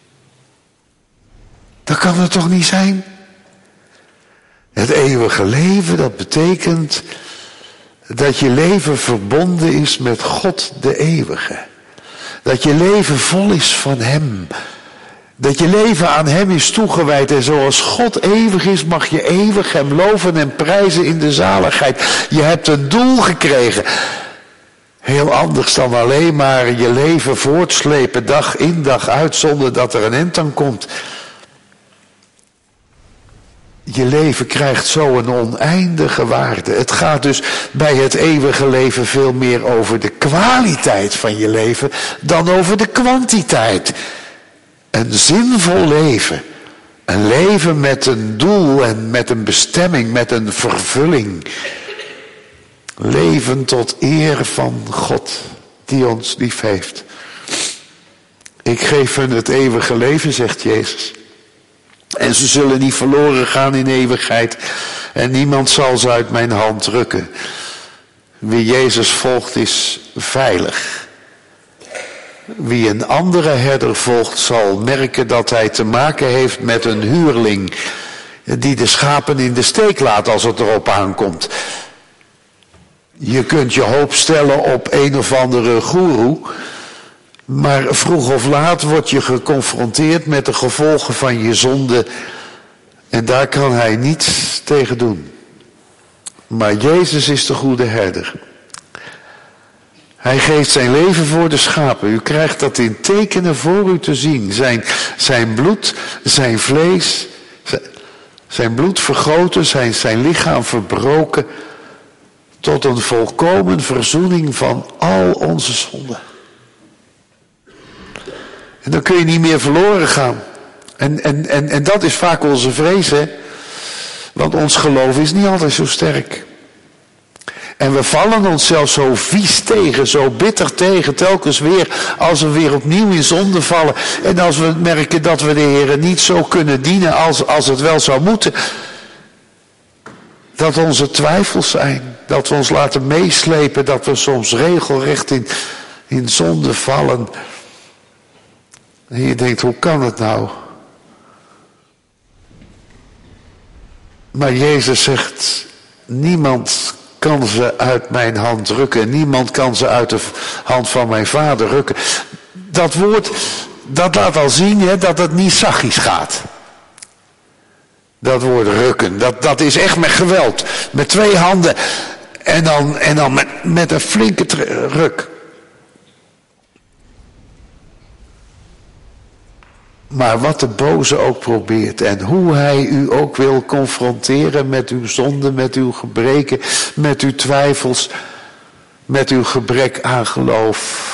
Dat kan het toch niet zijn? Het eeuwige leven, dat betekent dat je leven verbonden is met God de eeuwige. Dat je leven vol is van hem. Dat je leven aan hem is toegewijd en zoals God eeuwig is, mag je eeuwig hem loven en prijzen in de zaligheid. Je hebt een doel gekregen. Heel anders dan alleen maar je leven voortslepen dag in dag uit zonder dat er een eind aan komt. Je leven krijgt zo een oneindige waarde. Het gaat dus bij het eeuwige leven veel meer over de kwaliteit van je leven dan over de kwantiteit. Een zinvol leven. Een leven met een doel en met een bestemming, met een vervulling. Leven tot eer van God die ons lief heeft. Ik geef hun het eeuwige leven, zegt Jezus. En ze zullen niet verloren gaan in eeuwigheid. En niemand zal ze uit mijn hand rukken. Wie Jezus volgt is veilig. Wie een andere herder volgt zal merken dat hij te maken heeft met een huurling. Die de schapen in de steek laat als het erop aankomt. Je kunt je hoop stellen op een of andere goeroe. Maar vroeg of laat word je geconfronteerd met de gevolgen van je zonde. En daar kan hij niets tegen doen. Maar Jezus is de goede herder. Hij geeft zijn leven voor de schapen. U krijgt dat in tekenen voor u te zien. Zijn, zijn bloed, zijn vlees, zijn bloed vergoten, zijn, zijn lichaam verbroken. Tot een volkomen verzoening van al onze zonden. En dan kun je niet meer verloren gaan. En, en, en, en dat is vaak onze vrees, hè. Want ons geloof is niet altijd zo sterk. En we vallen onszelf zo vies tegen, zo bitter tegen, telkens weer, als we weer opnieuw in zonde vallen. En als we merken dat we de Heer niet zo kunnen dienen als, als het wel zou moeten. Dat onze twijfels zijn, dat we ons laten meeslepen, dat we soms regelrecht in, in zonde vallen. En je denkt, hoe kan het nou? Maar Jezus zegt, niemand kan ze uit mijn hand rukken. Niemand kan ze uit de hand van mijn Vader rukken. Dat woord, dat laat al zien hè, dat het niet zachtjes gaat. Dat woord rukken, dat, dat is echt met geweld. Met twee handen en dan, en dan met, met een flinke ruk. Maar wat de boze ook probeert en hoe hij u ook wil confronteren met uw zonde, met uw gebreken, met uw twijfels, met uw gebrek aan geloof.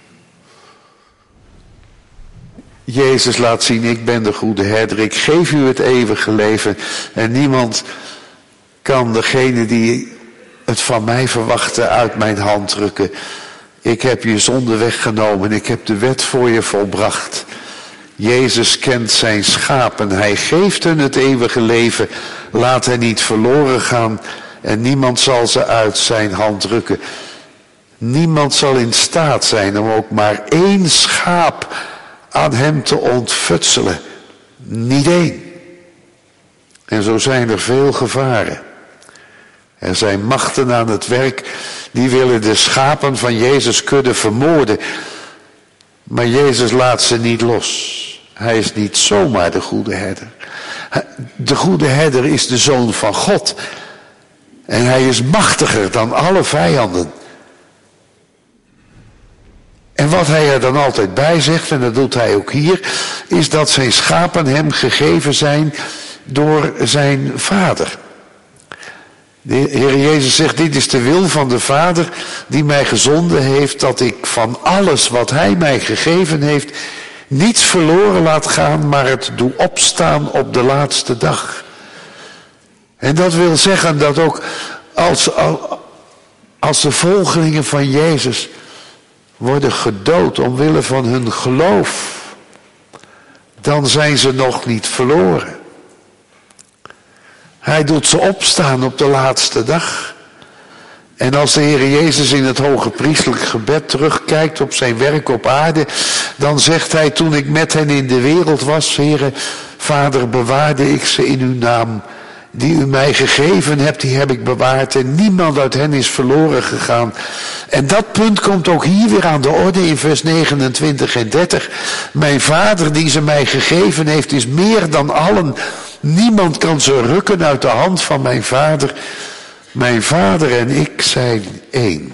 Jezus laat zien, ik ben de goede herder, ik geef u het eeuwige leven en niemand kan degene die het van mij verwachten uit mijn hand drukken. Ik heb je zonde weggenomen, ik heb de wet voor je volbracht. Jezus kent zijn schapen, hij geeft hen het eeuwige leven, laat hen niet verloren gaan en niemand zal ze uit zijn hand drukken. Niemand zal in staat zijn om ook maar één schaap aan hem te ontfutselen. Niet één. En zo zijn er veel gevaren. Er zijn machten aan het werk die willen de schapen van Jezus kudde vermoorden. Maar Jezus laat ze niet los. Hij is niet zomaar de goede herder. De goede herder is de Zoon van God. En hij is machtiger dan alle vijanden. En wat hij er dan altijd bij zegt, en dat doet hij ook hier, is dat zijn schapen hem gegeven zijn door zijn Vader. De Heer Jezus zegt, dit is de wil van de Vader die mij gezonden heeft, dat ik van alles wat hij mij gegeven heeft, niets verloren laat gaan, maar het doe opstaan op de laatste dag. En dat wil zeggen dat ook als, als de volgelingen van Jezus worden gedood omwille van hun geloof, dan zijn ze nog niet verloren. Hij doet ze opstaan op de laatste dag. En als de Heer Jezus in het hoge priestelijk gebed terugkijkt op zijn werk op aarde, dan zegt hij, toen ik met hen in de wereld was, Heere, Vader, bewaarde ik ze in uw naam. Die u mij gegeven hebt, die heb ik bewaard en niemand uit hen is verloren gegaan. En dat punt komt ook hier weer aan de orde in vers negenentwintig en dertig. Mijn Vader die ze mij gegeven heeft is meer dan allen. Niemand kan ze rukken uit de hand van mijn Vader. Mijn Vader en ik zijn één.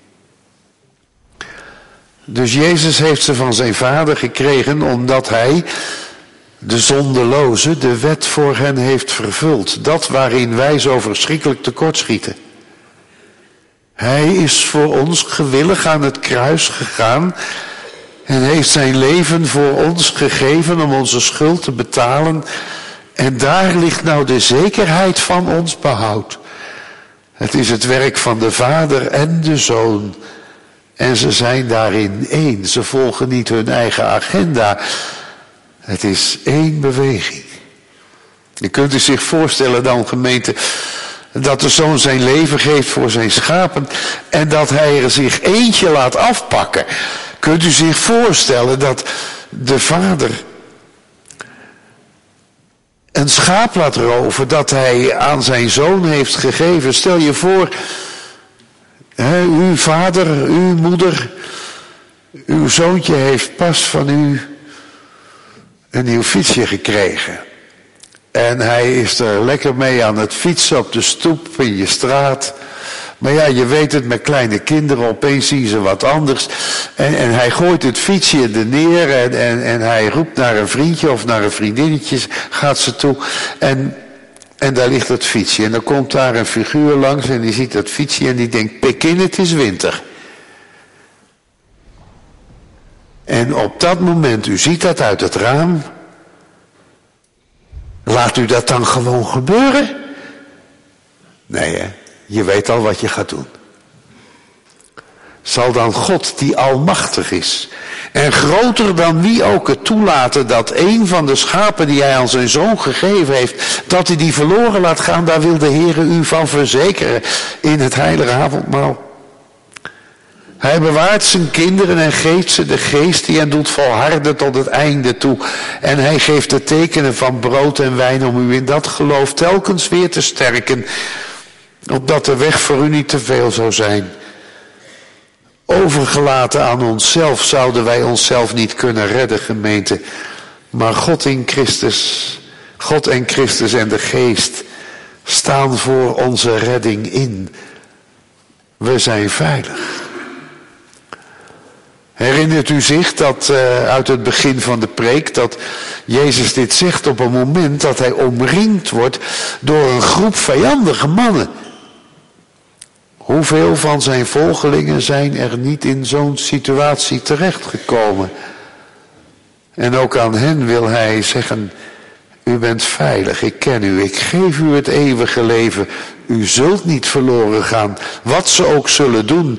Dus Jezus heeft ze van zijn Vader gekregen omdat hij, de zondeloze, de wet voor hen heeft vervuld. Dat waarin wij zo verschrikkelijk tekortschieten. Hij is voor ons gewillig aan het kruis gegaan en heeft zijn leven voor ons gegeven om onze schuld te betalen. En daar ligt nou de zekerheid van ons behoud. Het is het werk van de Vader en de Zoon. En ze zijn daarin één. Ze volgen niet hun eigen agenda. Het is één beweging. Je kunt u zich voorstellen dan, gemeente, dat de Zoon zijn leven geeft voor zijn schapen en dat hij er zich eentje laat afpakken. Kunt u zich voorstellen dat de Vader een schaap laat roven dat hij aan zijn Zoon heeft gegeven? Stel je voor, hè, uw vader, uw moeder, uw zoontje heeft pas van u een nieuw fietsje gekregen. En hij is er lekker mee aan het fietsen op de stoep in je straat. Maar ja, je weet het, met kleine kinderen, opeens zien ze wat anders. En, en hij gooit het fietsje er neer en, en, en hij roept naar een vriendje of naar een vriendinnetje, gaat ze toe. En, en daar ligt het fietsje. En dan komt daar een figuur langs en die ziet dat fietsje en die denkt, pik in, het is winter. En op dat moment, u ziet dat uit het raam, laat u dat dan gewoon gebeuren? Nee, hè? Je weet al wat je gaat doen. Zal dan God, die almachtig is en groter dan wie ook het toelaten dat een van de schapen die hij aan zijn zoon gegeven heeft, dat hij die verloren laat gaan, daar wil de Heere u van verzekeren in het heilige avondmaal. Hij bewaart zijn kinderen en geeft ze de geest die hen doet volharden tot het einde toe. En hij geeft de tekenen van brood en wijn om u in dat geloof telkens weer te sterken, opdat de weg voor u niet te veel zou zijn. Overgelaten aan onszelf zouden wij onszelf niet kunnen redden, gemeente. Maar God in Christus, God en Christus en de Geest staan voor onze redding in. We zijn veilig. Herinnert u zich dat uh, uit het begin van de preek, dat Jezus dit zegt op een moment dat hij omringd wordt door een groep vijandige mannen. Hoeveel van zijn volgelingen zijn er niet in zo'n situatie terechtgekomen? En ook aan hen wil hij zeggen, u bent veilig, ik ken u, ik geef u het eeuwige leven. U zult niet verloren gaan, wat ze ook zullen doen.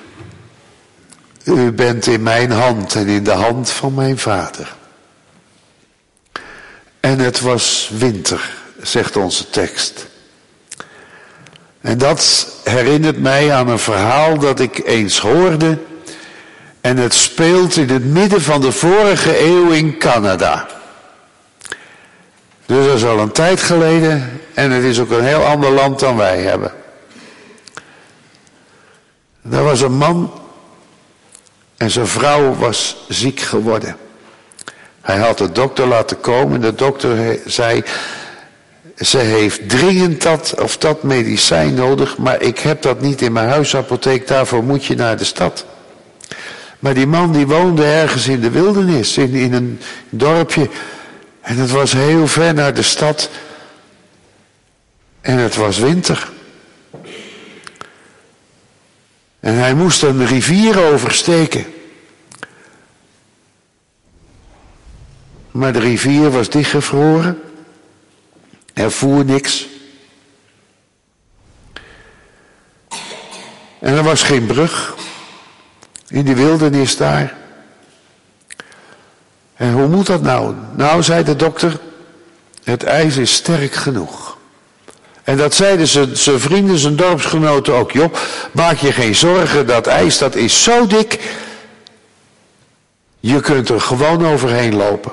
U bent in mijn hand en in de hand van mijn Vader. En het was winter, zegt onze tekst. En dat herinnert mij aan een verhaal dat ik eens hoorde. En het speelt in het midden van de vorige eeuw in Canada. Dus dat is al een tijd geleden. En het is ook een heel ander land dan wij hebben. Er was een man en zijn vrouw was ziek geworden. Hij had de dokter laten komen. De dokter zei, ze heeft dringend dat of dat medicijn nodig, maar ik heb dat niet in mijn huisapotheek, daarvoor moet je naar de stad. Maar die man die woonde ergens in de wildernis, in, in een dorpje. En het was heel ver naar de stad. En het was winter. En hij moest een rivier oversteken. Maar de rivier was dichtgevroren. Er voer niks. En er was geen brug. In die wildernis daar. En hoe moet dat nou? Nou, zei de dokter, het ijs is sterk genoeg. En dat zeiden zijn, zijn vrienden, zijn dorpsgenoten ook. Joh, maak je geen zorgen, dat ijs dat is zo dik. Je kunt er gewoon overheen lopen.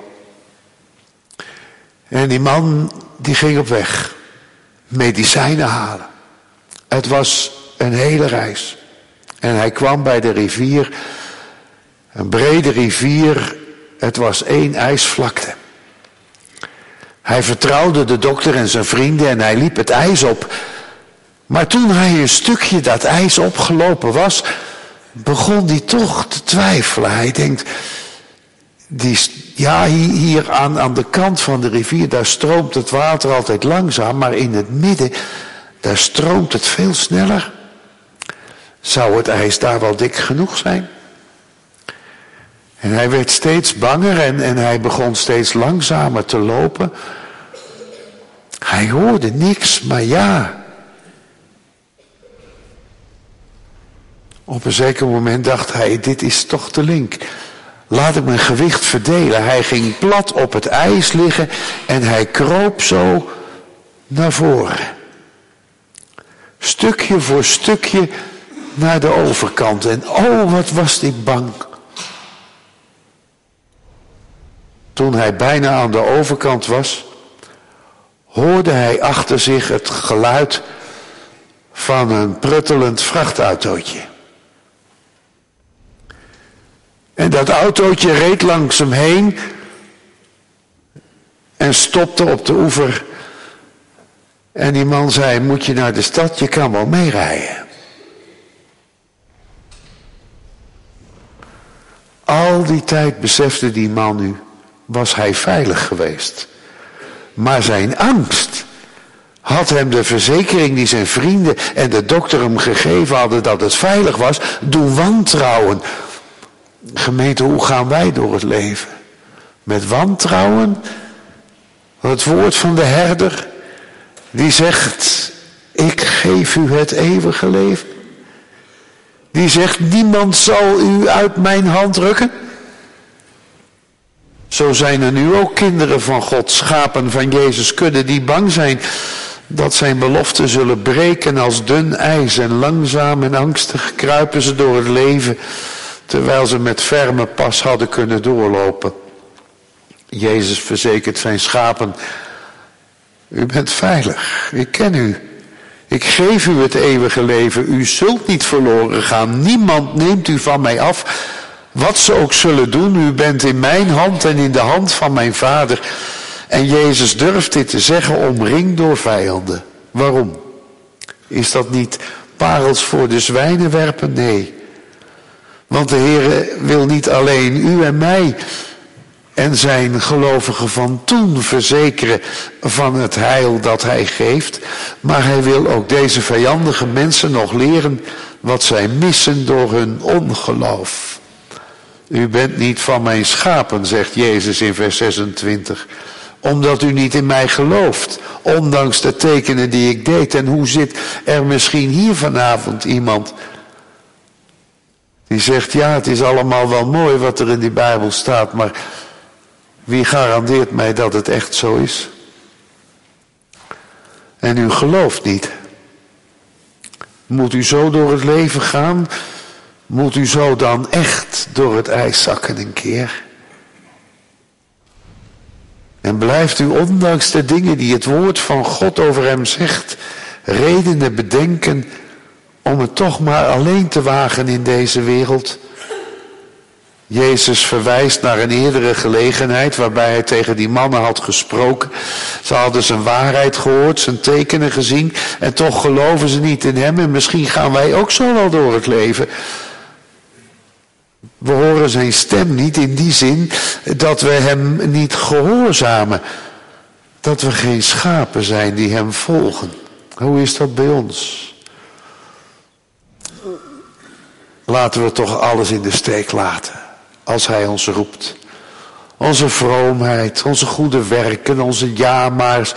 En die man die ging op weg. Medicijnen halen. Het was een hele reis. En hij kwam bij de rivier. Een brede rivier. Het was één ijsvlakte. Hij vertrouwde de dokter en zijn vrienden en hij liep het ijs op. Maar toen hij een stukje dat ijs opgelopen was, begon hij toch te twijfelen. Hij denkt, die, ja, hier aan, aan de kant van de rivier, daar stroomt het water altijd langzaam, maar in het midden, daar stroomt het veel sneller. Zou het ijs daar wel dik genoeg zijn? En hij werd steeds banger en, en hij begon steeds langzamer te lopen. Hij hoorde niks, maar ja. Op een zeker moment dacht hij, dit is toch te link. Laat ik mijn gewicht verdelen. Hij ging plat op het ijs liggen en hij kroop zo naar voren. Stukje voor stukje naar de overkant. En oh, wat was hij bang. Toen hij bijna aan de overkant was, hoorde hij achter zich het geluid van een pruttelend vrachtautootje. En dat autootje reed langs hem heen en stopte op de oever. En die man zei, moet je naar de stad, je kan wel meerijden. Al die tijd besefte die man nu, was hij veilig geweest. Maar zijn angst had hem de verzekering die zijn vrienden en de dokter hem gegeven hadden dat het veilig was, doen wantrouwen. Gemeente, hoe gaan wij door het leven? Met wantrouwen? Het woord van de herder die zegt, ik geef u het eeuwige leven. Die zegt, niemand zal u uit mijn hand rukken. Zo zijn er nu ook kinderen van God, schapen van Jezus' kudde, die bang zijn dat zijn beloften zullen breken als dun ijs. En langzaam en angstig kruipen ze door het leven, terwijl ze met ferme pas hadden kunnen doorlopen. Jezus verzekert zijn schapen, u bent veilig, ik ken u. Ik geef u het eeuwige leven, u zult niet verloren gaan. Niemand neemt u van mij af. Wat ze ook zullen doen, u bent in mijn hand en in de hand van mijn Vader. En Jezus durft dit te zeggen, omringd door vijanden. Waarom? Is dat niet parels voor de zwijnen werpen? Nee. Want de Heer wil niet alleen u en mij en zijn gelovigen van toen verzekeren van het heil dat hij geeft, maar hij wil ook deze vijandige mensen nog leren wat zij missen door hun ongeloof. U bent niet van mijn schapen, zegt Jezus in vers zesentwintig, omdat u niet in mij gelooft, ondanks de tekenen die ik deed. En hoe zit er misschien hier vanavond iemand die zegt, ja, het is allemaal wel mooi wat er in die Bijbel staat, maar wie garandeert mij dat het echt zo is? En u gelooft niet. Moet u zo door het leven gaan? Moet u zo dan echt door het ijs zakken een keer? En blijft u ondanks de dingen die het woord van God over hem zegt, redenen bedenken om het toch maar alleen te wagen in deze wereld? Jezus verwijst naar een eerdere gelegenheid waarbij hij tegen die mannen had gesproken. Ze hadden zijn waarheid gehoord, zijn tekenen gezien en toch geloven ze niet in hem. En misschien gaan wij ook zo wel door het leven. We horen zijn stem niet in die zin dat we hem niet gehoorzamen. Dat we geen schapen zijn die hem volgen. Hoe is dat bij ons? Laten we toch alles in de steek laten als hij ons roept. Onze vroomheid, onze goede werken, onze ja-maars,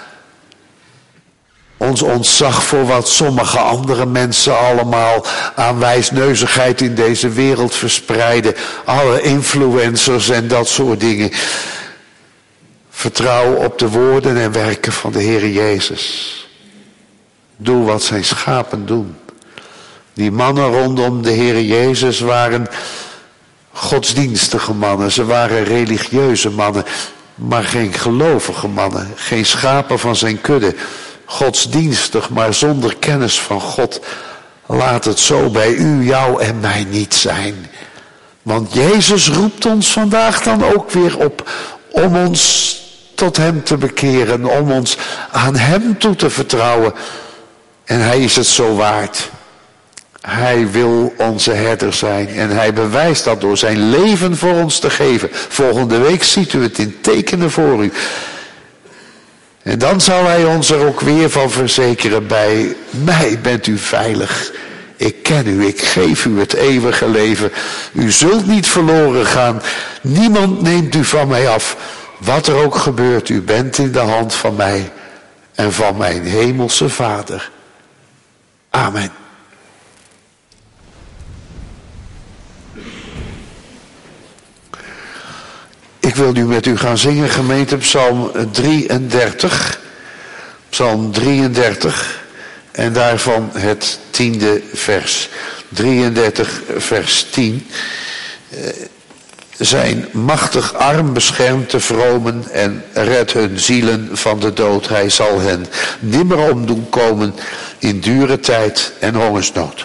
ons ontzag voor wat sommige andere mensen allemaal aan wijsneuzigheid in deze wereld verspreiden. Alle influencers en dat soort dingen. Vertrouw op de woorden en werken van de Heer Jezus. Doe wat zijn schapen doen. Die mannen rondom de Heer Jezus waren godsdienstige mannen. Ze waren religieuze mannen, maar geen gelovige mannen. Geen schapen van zijn kudde. Godsdienstig, maar zonder kennis van God. Laat het zo bij u, jou en mij niet zijn. Want Jezus roept ons vandaag dan ook weer op om ons tot hem te bekeren. Om ons aan hem toe te vertrouwen. En hij is het zo waard. Hij wil onze herder zijn en hij bewijst dat door zijn leven voor ons te geven. Volgende week ziet u het in tekenen voor u. En dan zal hij ons er ook weer van verzekeren, bij mij bent u veilig. Ik ken u, ik geef u het eeuwige leven. U zult niet verloren gaan. Niemand neemt u van mij af. Wat er ook gebeurt, u bent in de hand van mij en van mijn hemelse Vader. Amen. Ik wil nu met u gaan zingen, gemeente, Psalm drieëndertig. Psalm drieëndertig en daarvan het tiende vers. drieëndertig vers tien. Zijn machtig arm beschermt de vromen en redt hun zielen van de dood. Hij zal hen nimmer om doen komen in dure tijd en hongersnood.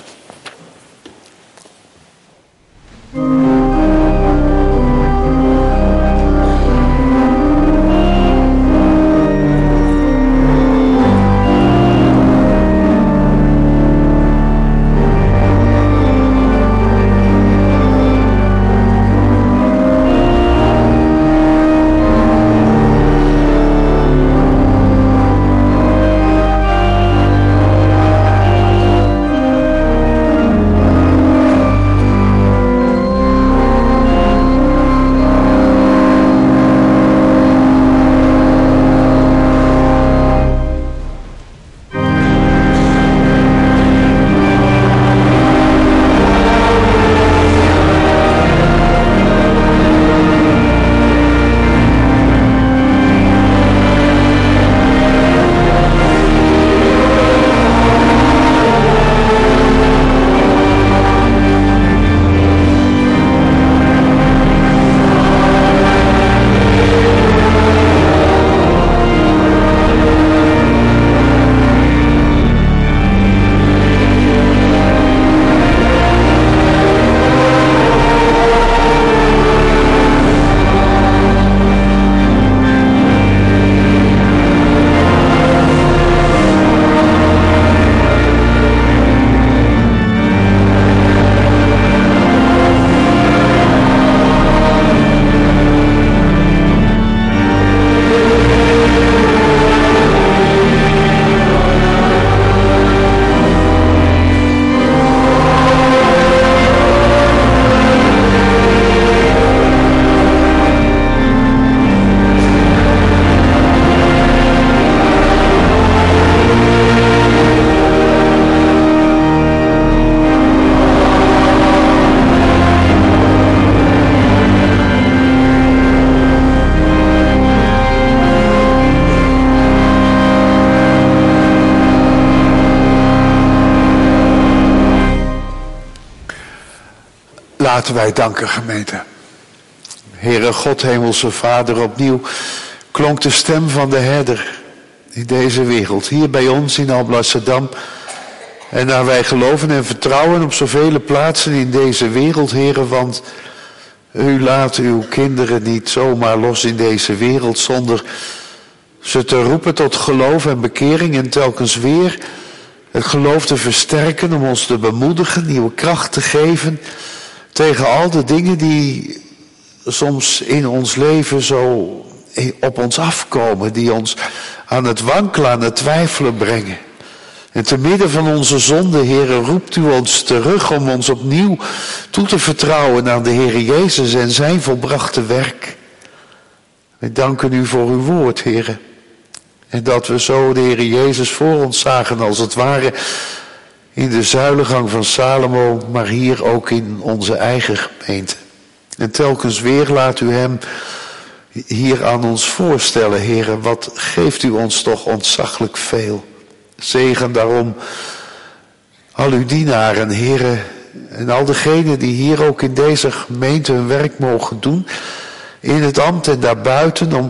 Laten wij danken, gemeente. Heere God, hemelse Vader, opnieuw klonk de stem van de herder in deze wereld. Hier bij ons in Alblasserdam. En naar wij geloven en vertrouwen op zoveel plaatsen in deze wereld, Heere, want u laat uw kinderen niet zomaar los in deze wereld zonder ze te roepen tot geloof en bekering en telkens weer het geloof te versterken, om ons te bemoedigen, nieuwe kracht te geven tegen al de dingen die soms in ons leven zo op ons afkomen, die ons aan het wankelen, aan het twijfelen brengen. En te midden van onze zonde, Heere, roept u ons terug om ons opnieuw toe te vertrouwen aan de Heere Jezus en zijn volbrachte werk. Wij danken u voor uw woord, Heere. En dat we zo de Heere Jezus voor ons zagen, als het ware in de zuilengang van Salomo, maar hier ook in onze eigen gemeente. En telkens weer laat u hem hier aan ons voorstellen, Heere. Wat geeft u ons toch ontzaglijk veel. Zegen daarom al uw dienaren, Heere, en al degenen die hier ook in deze gemeente hun werk mogen doen, in het ambt en daarbuiten, om,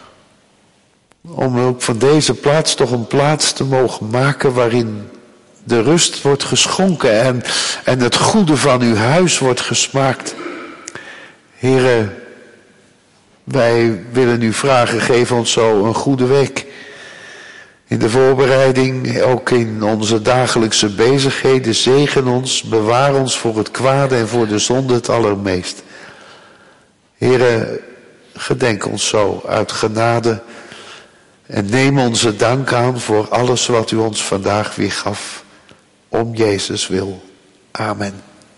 om ook van deze plaats toch een plaats te mogen maken waarin de rust wordt geschonken en, en het goede van uw huis wordt gesmaakt. Heere, wij willen u vragen, geef ons zo een goede week. In de voorbereiding, ook in onze dagelijkse bezigheden, zegen ons, bewaar ons voor het kwade en voor de zonde het allermeest. Heere, gedenk ons zo uit genade en neem onze dank aan voor alles wat u ons vandaag weer gaf. Om Jezus wil. Amen.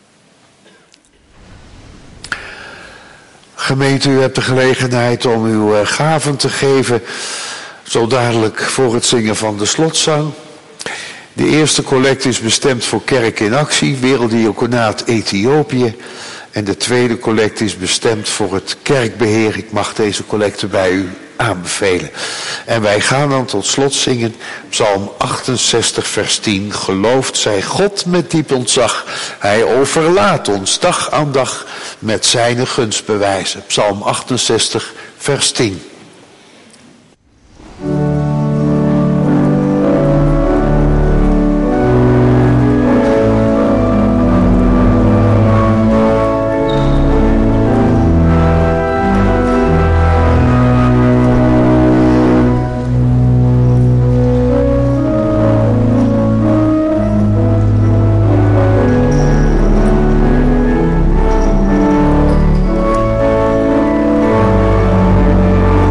Gemeente, u hebt de gelegenheid om uw gaven te geven, zo dadelijk voor het zingen van de slotzang. De eerste collecte is bestemd voor Kerk in Actie, Werelddiaconaat Ethiopië. En de tweede collecte is bestemd voor het kerkbeheer. Ik mag deze collecte bij u aanbevelen. En wij gaan dan tot slot zingen Psalm achtenzestig vers tien. Geloofd zij God met diep ontzag. Hij overlaat ons dag aan dag met zijn gunstbewijzen. Psalm achtenzestig vers tien. Thank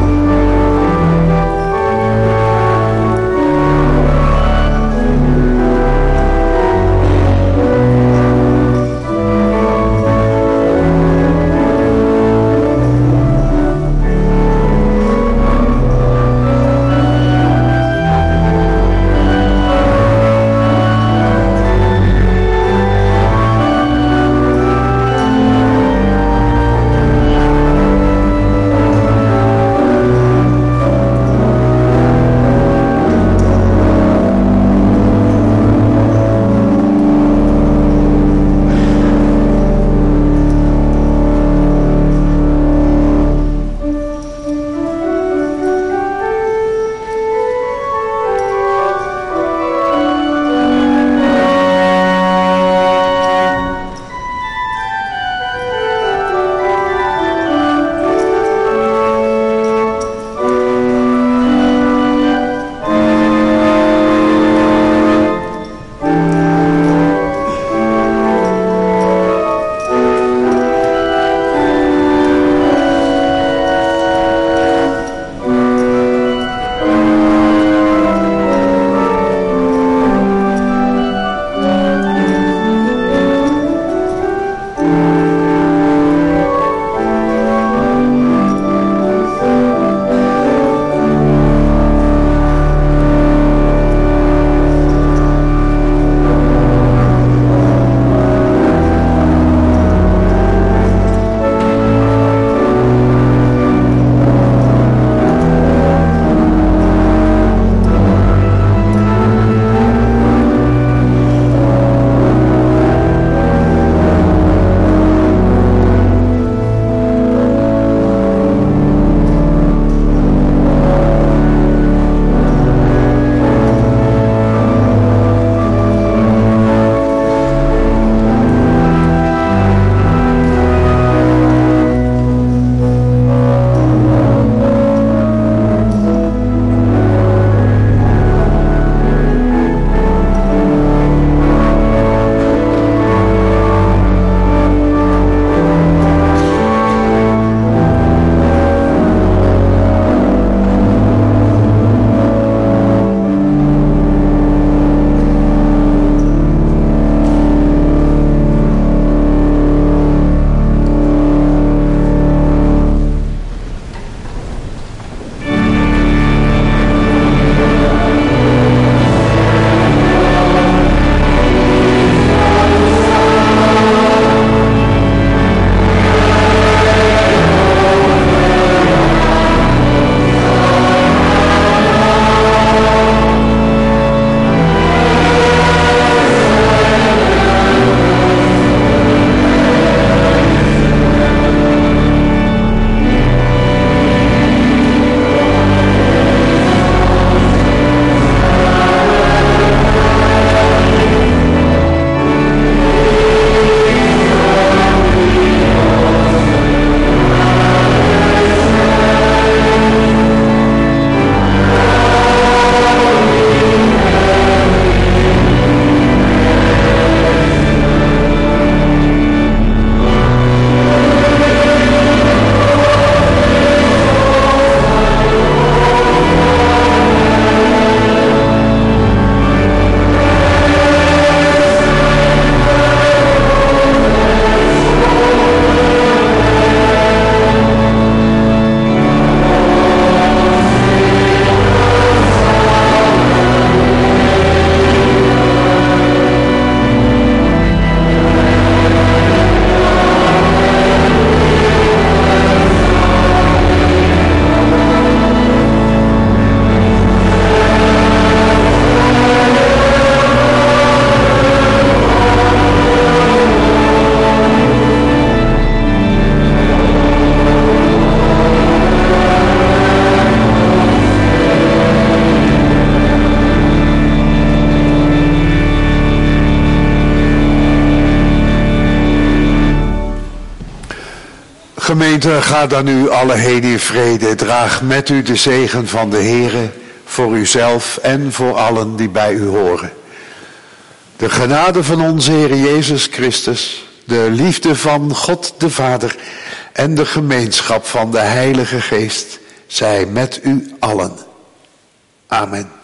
Gemeente, ga dan nu alle heen in vrede. Draag met u de zegen van de Heere voor uzelf en voor allen die bij u horen. De genade van onze Heer Jezus Christus, de liefde van God de Vader en de gemeenschap van de Heilige Geest zij met u allen. Amen.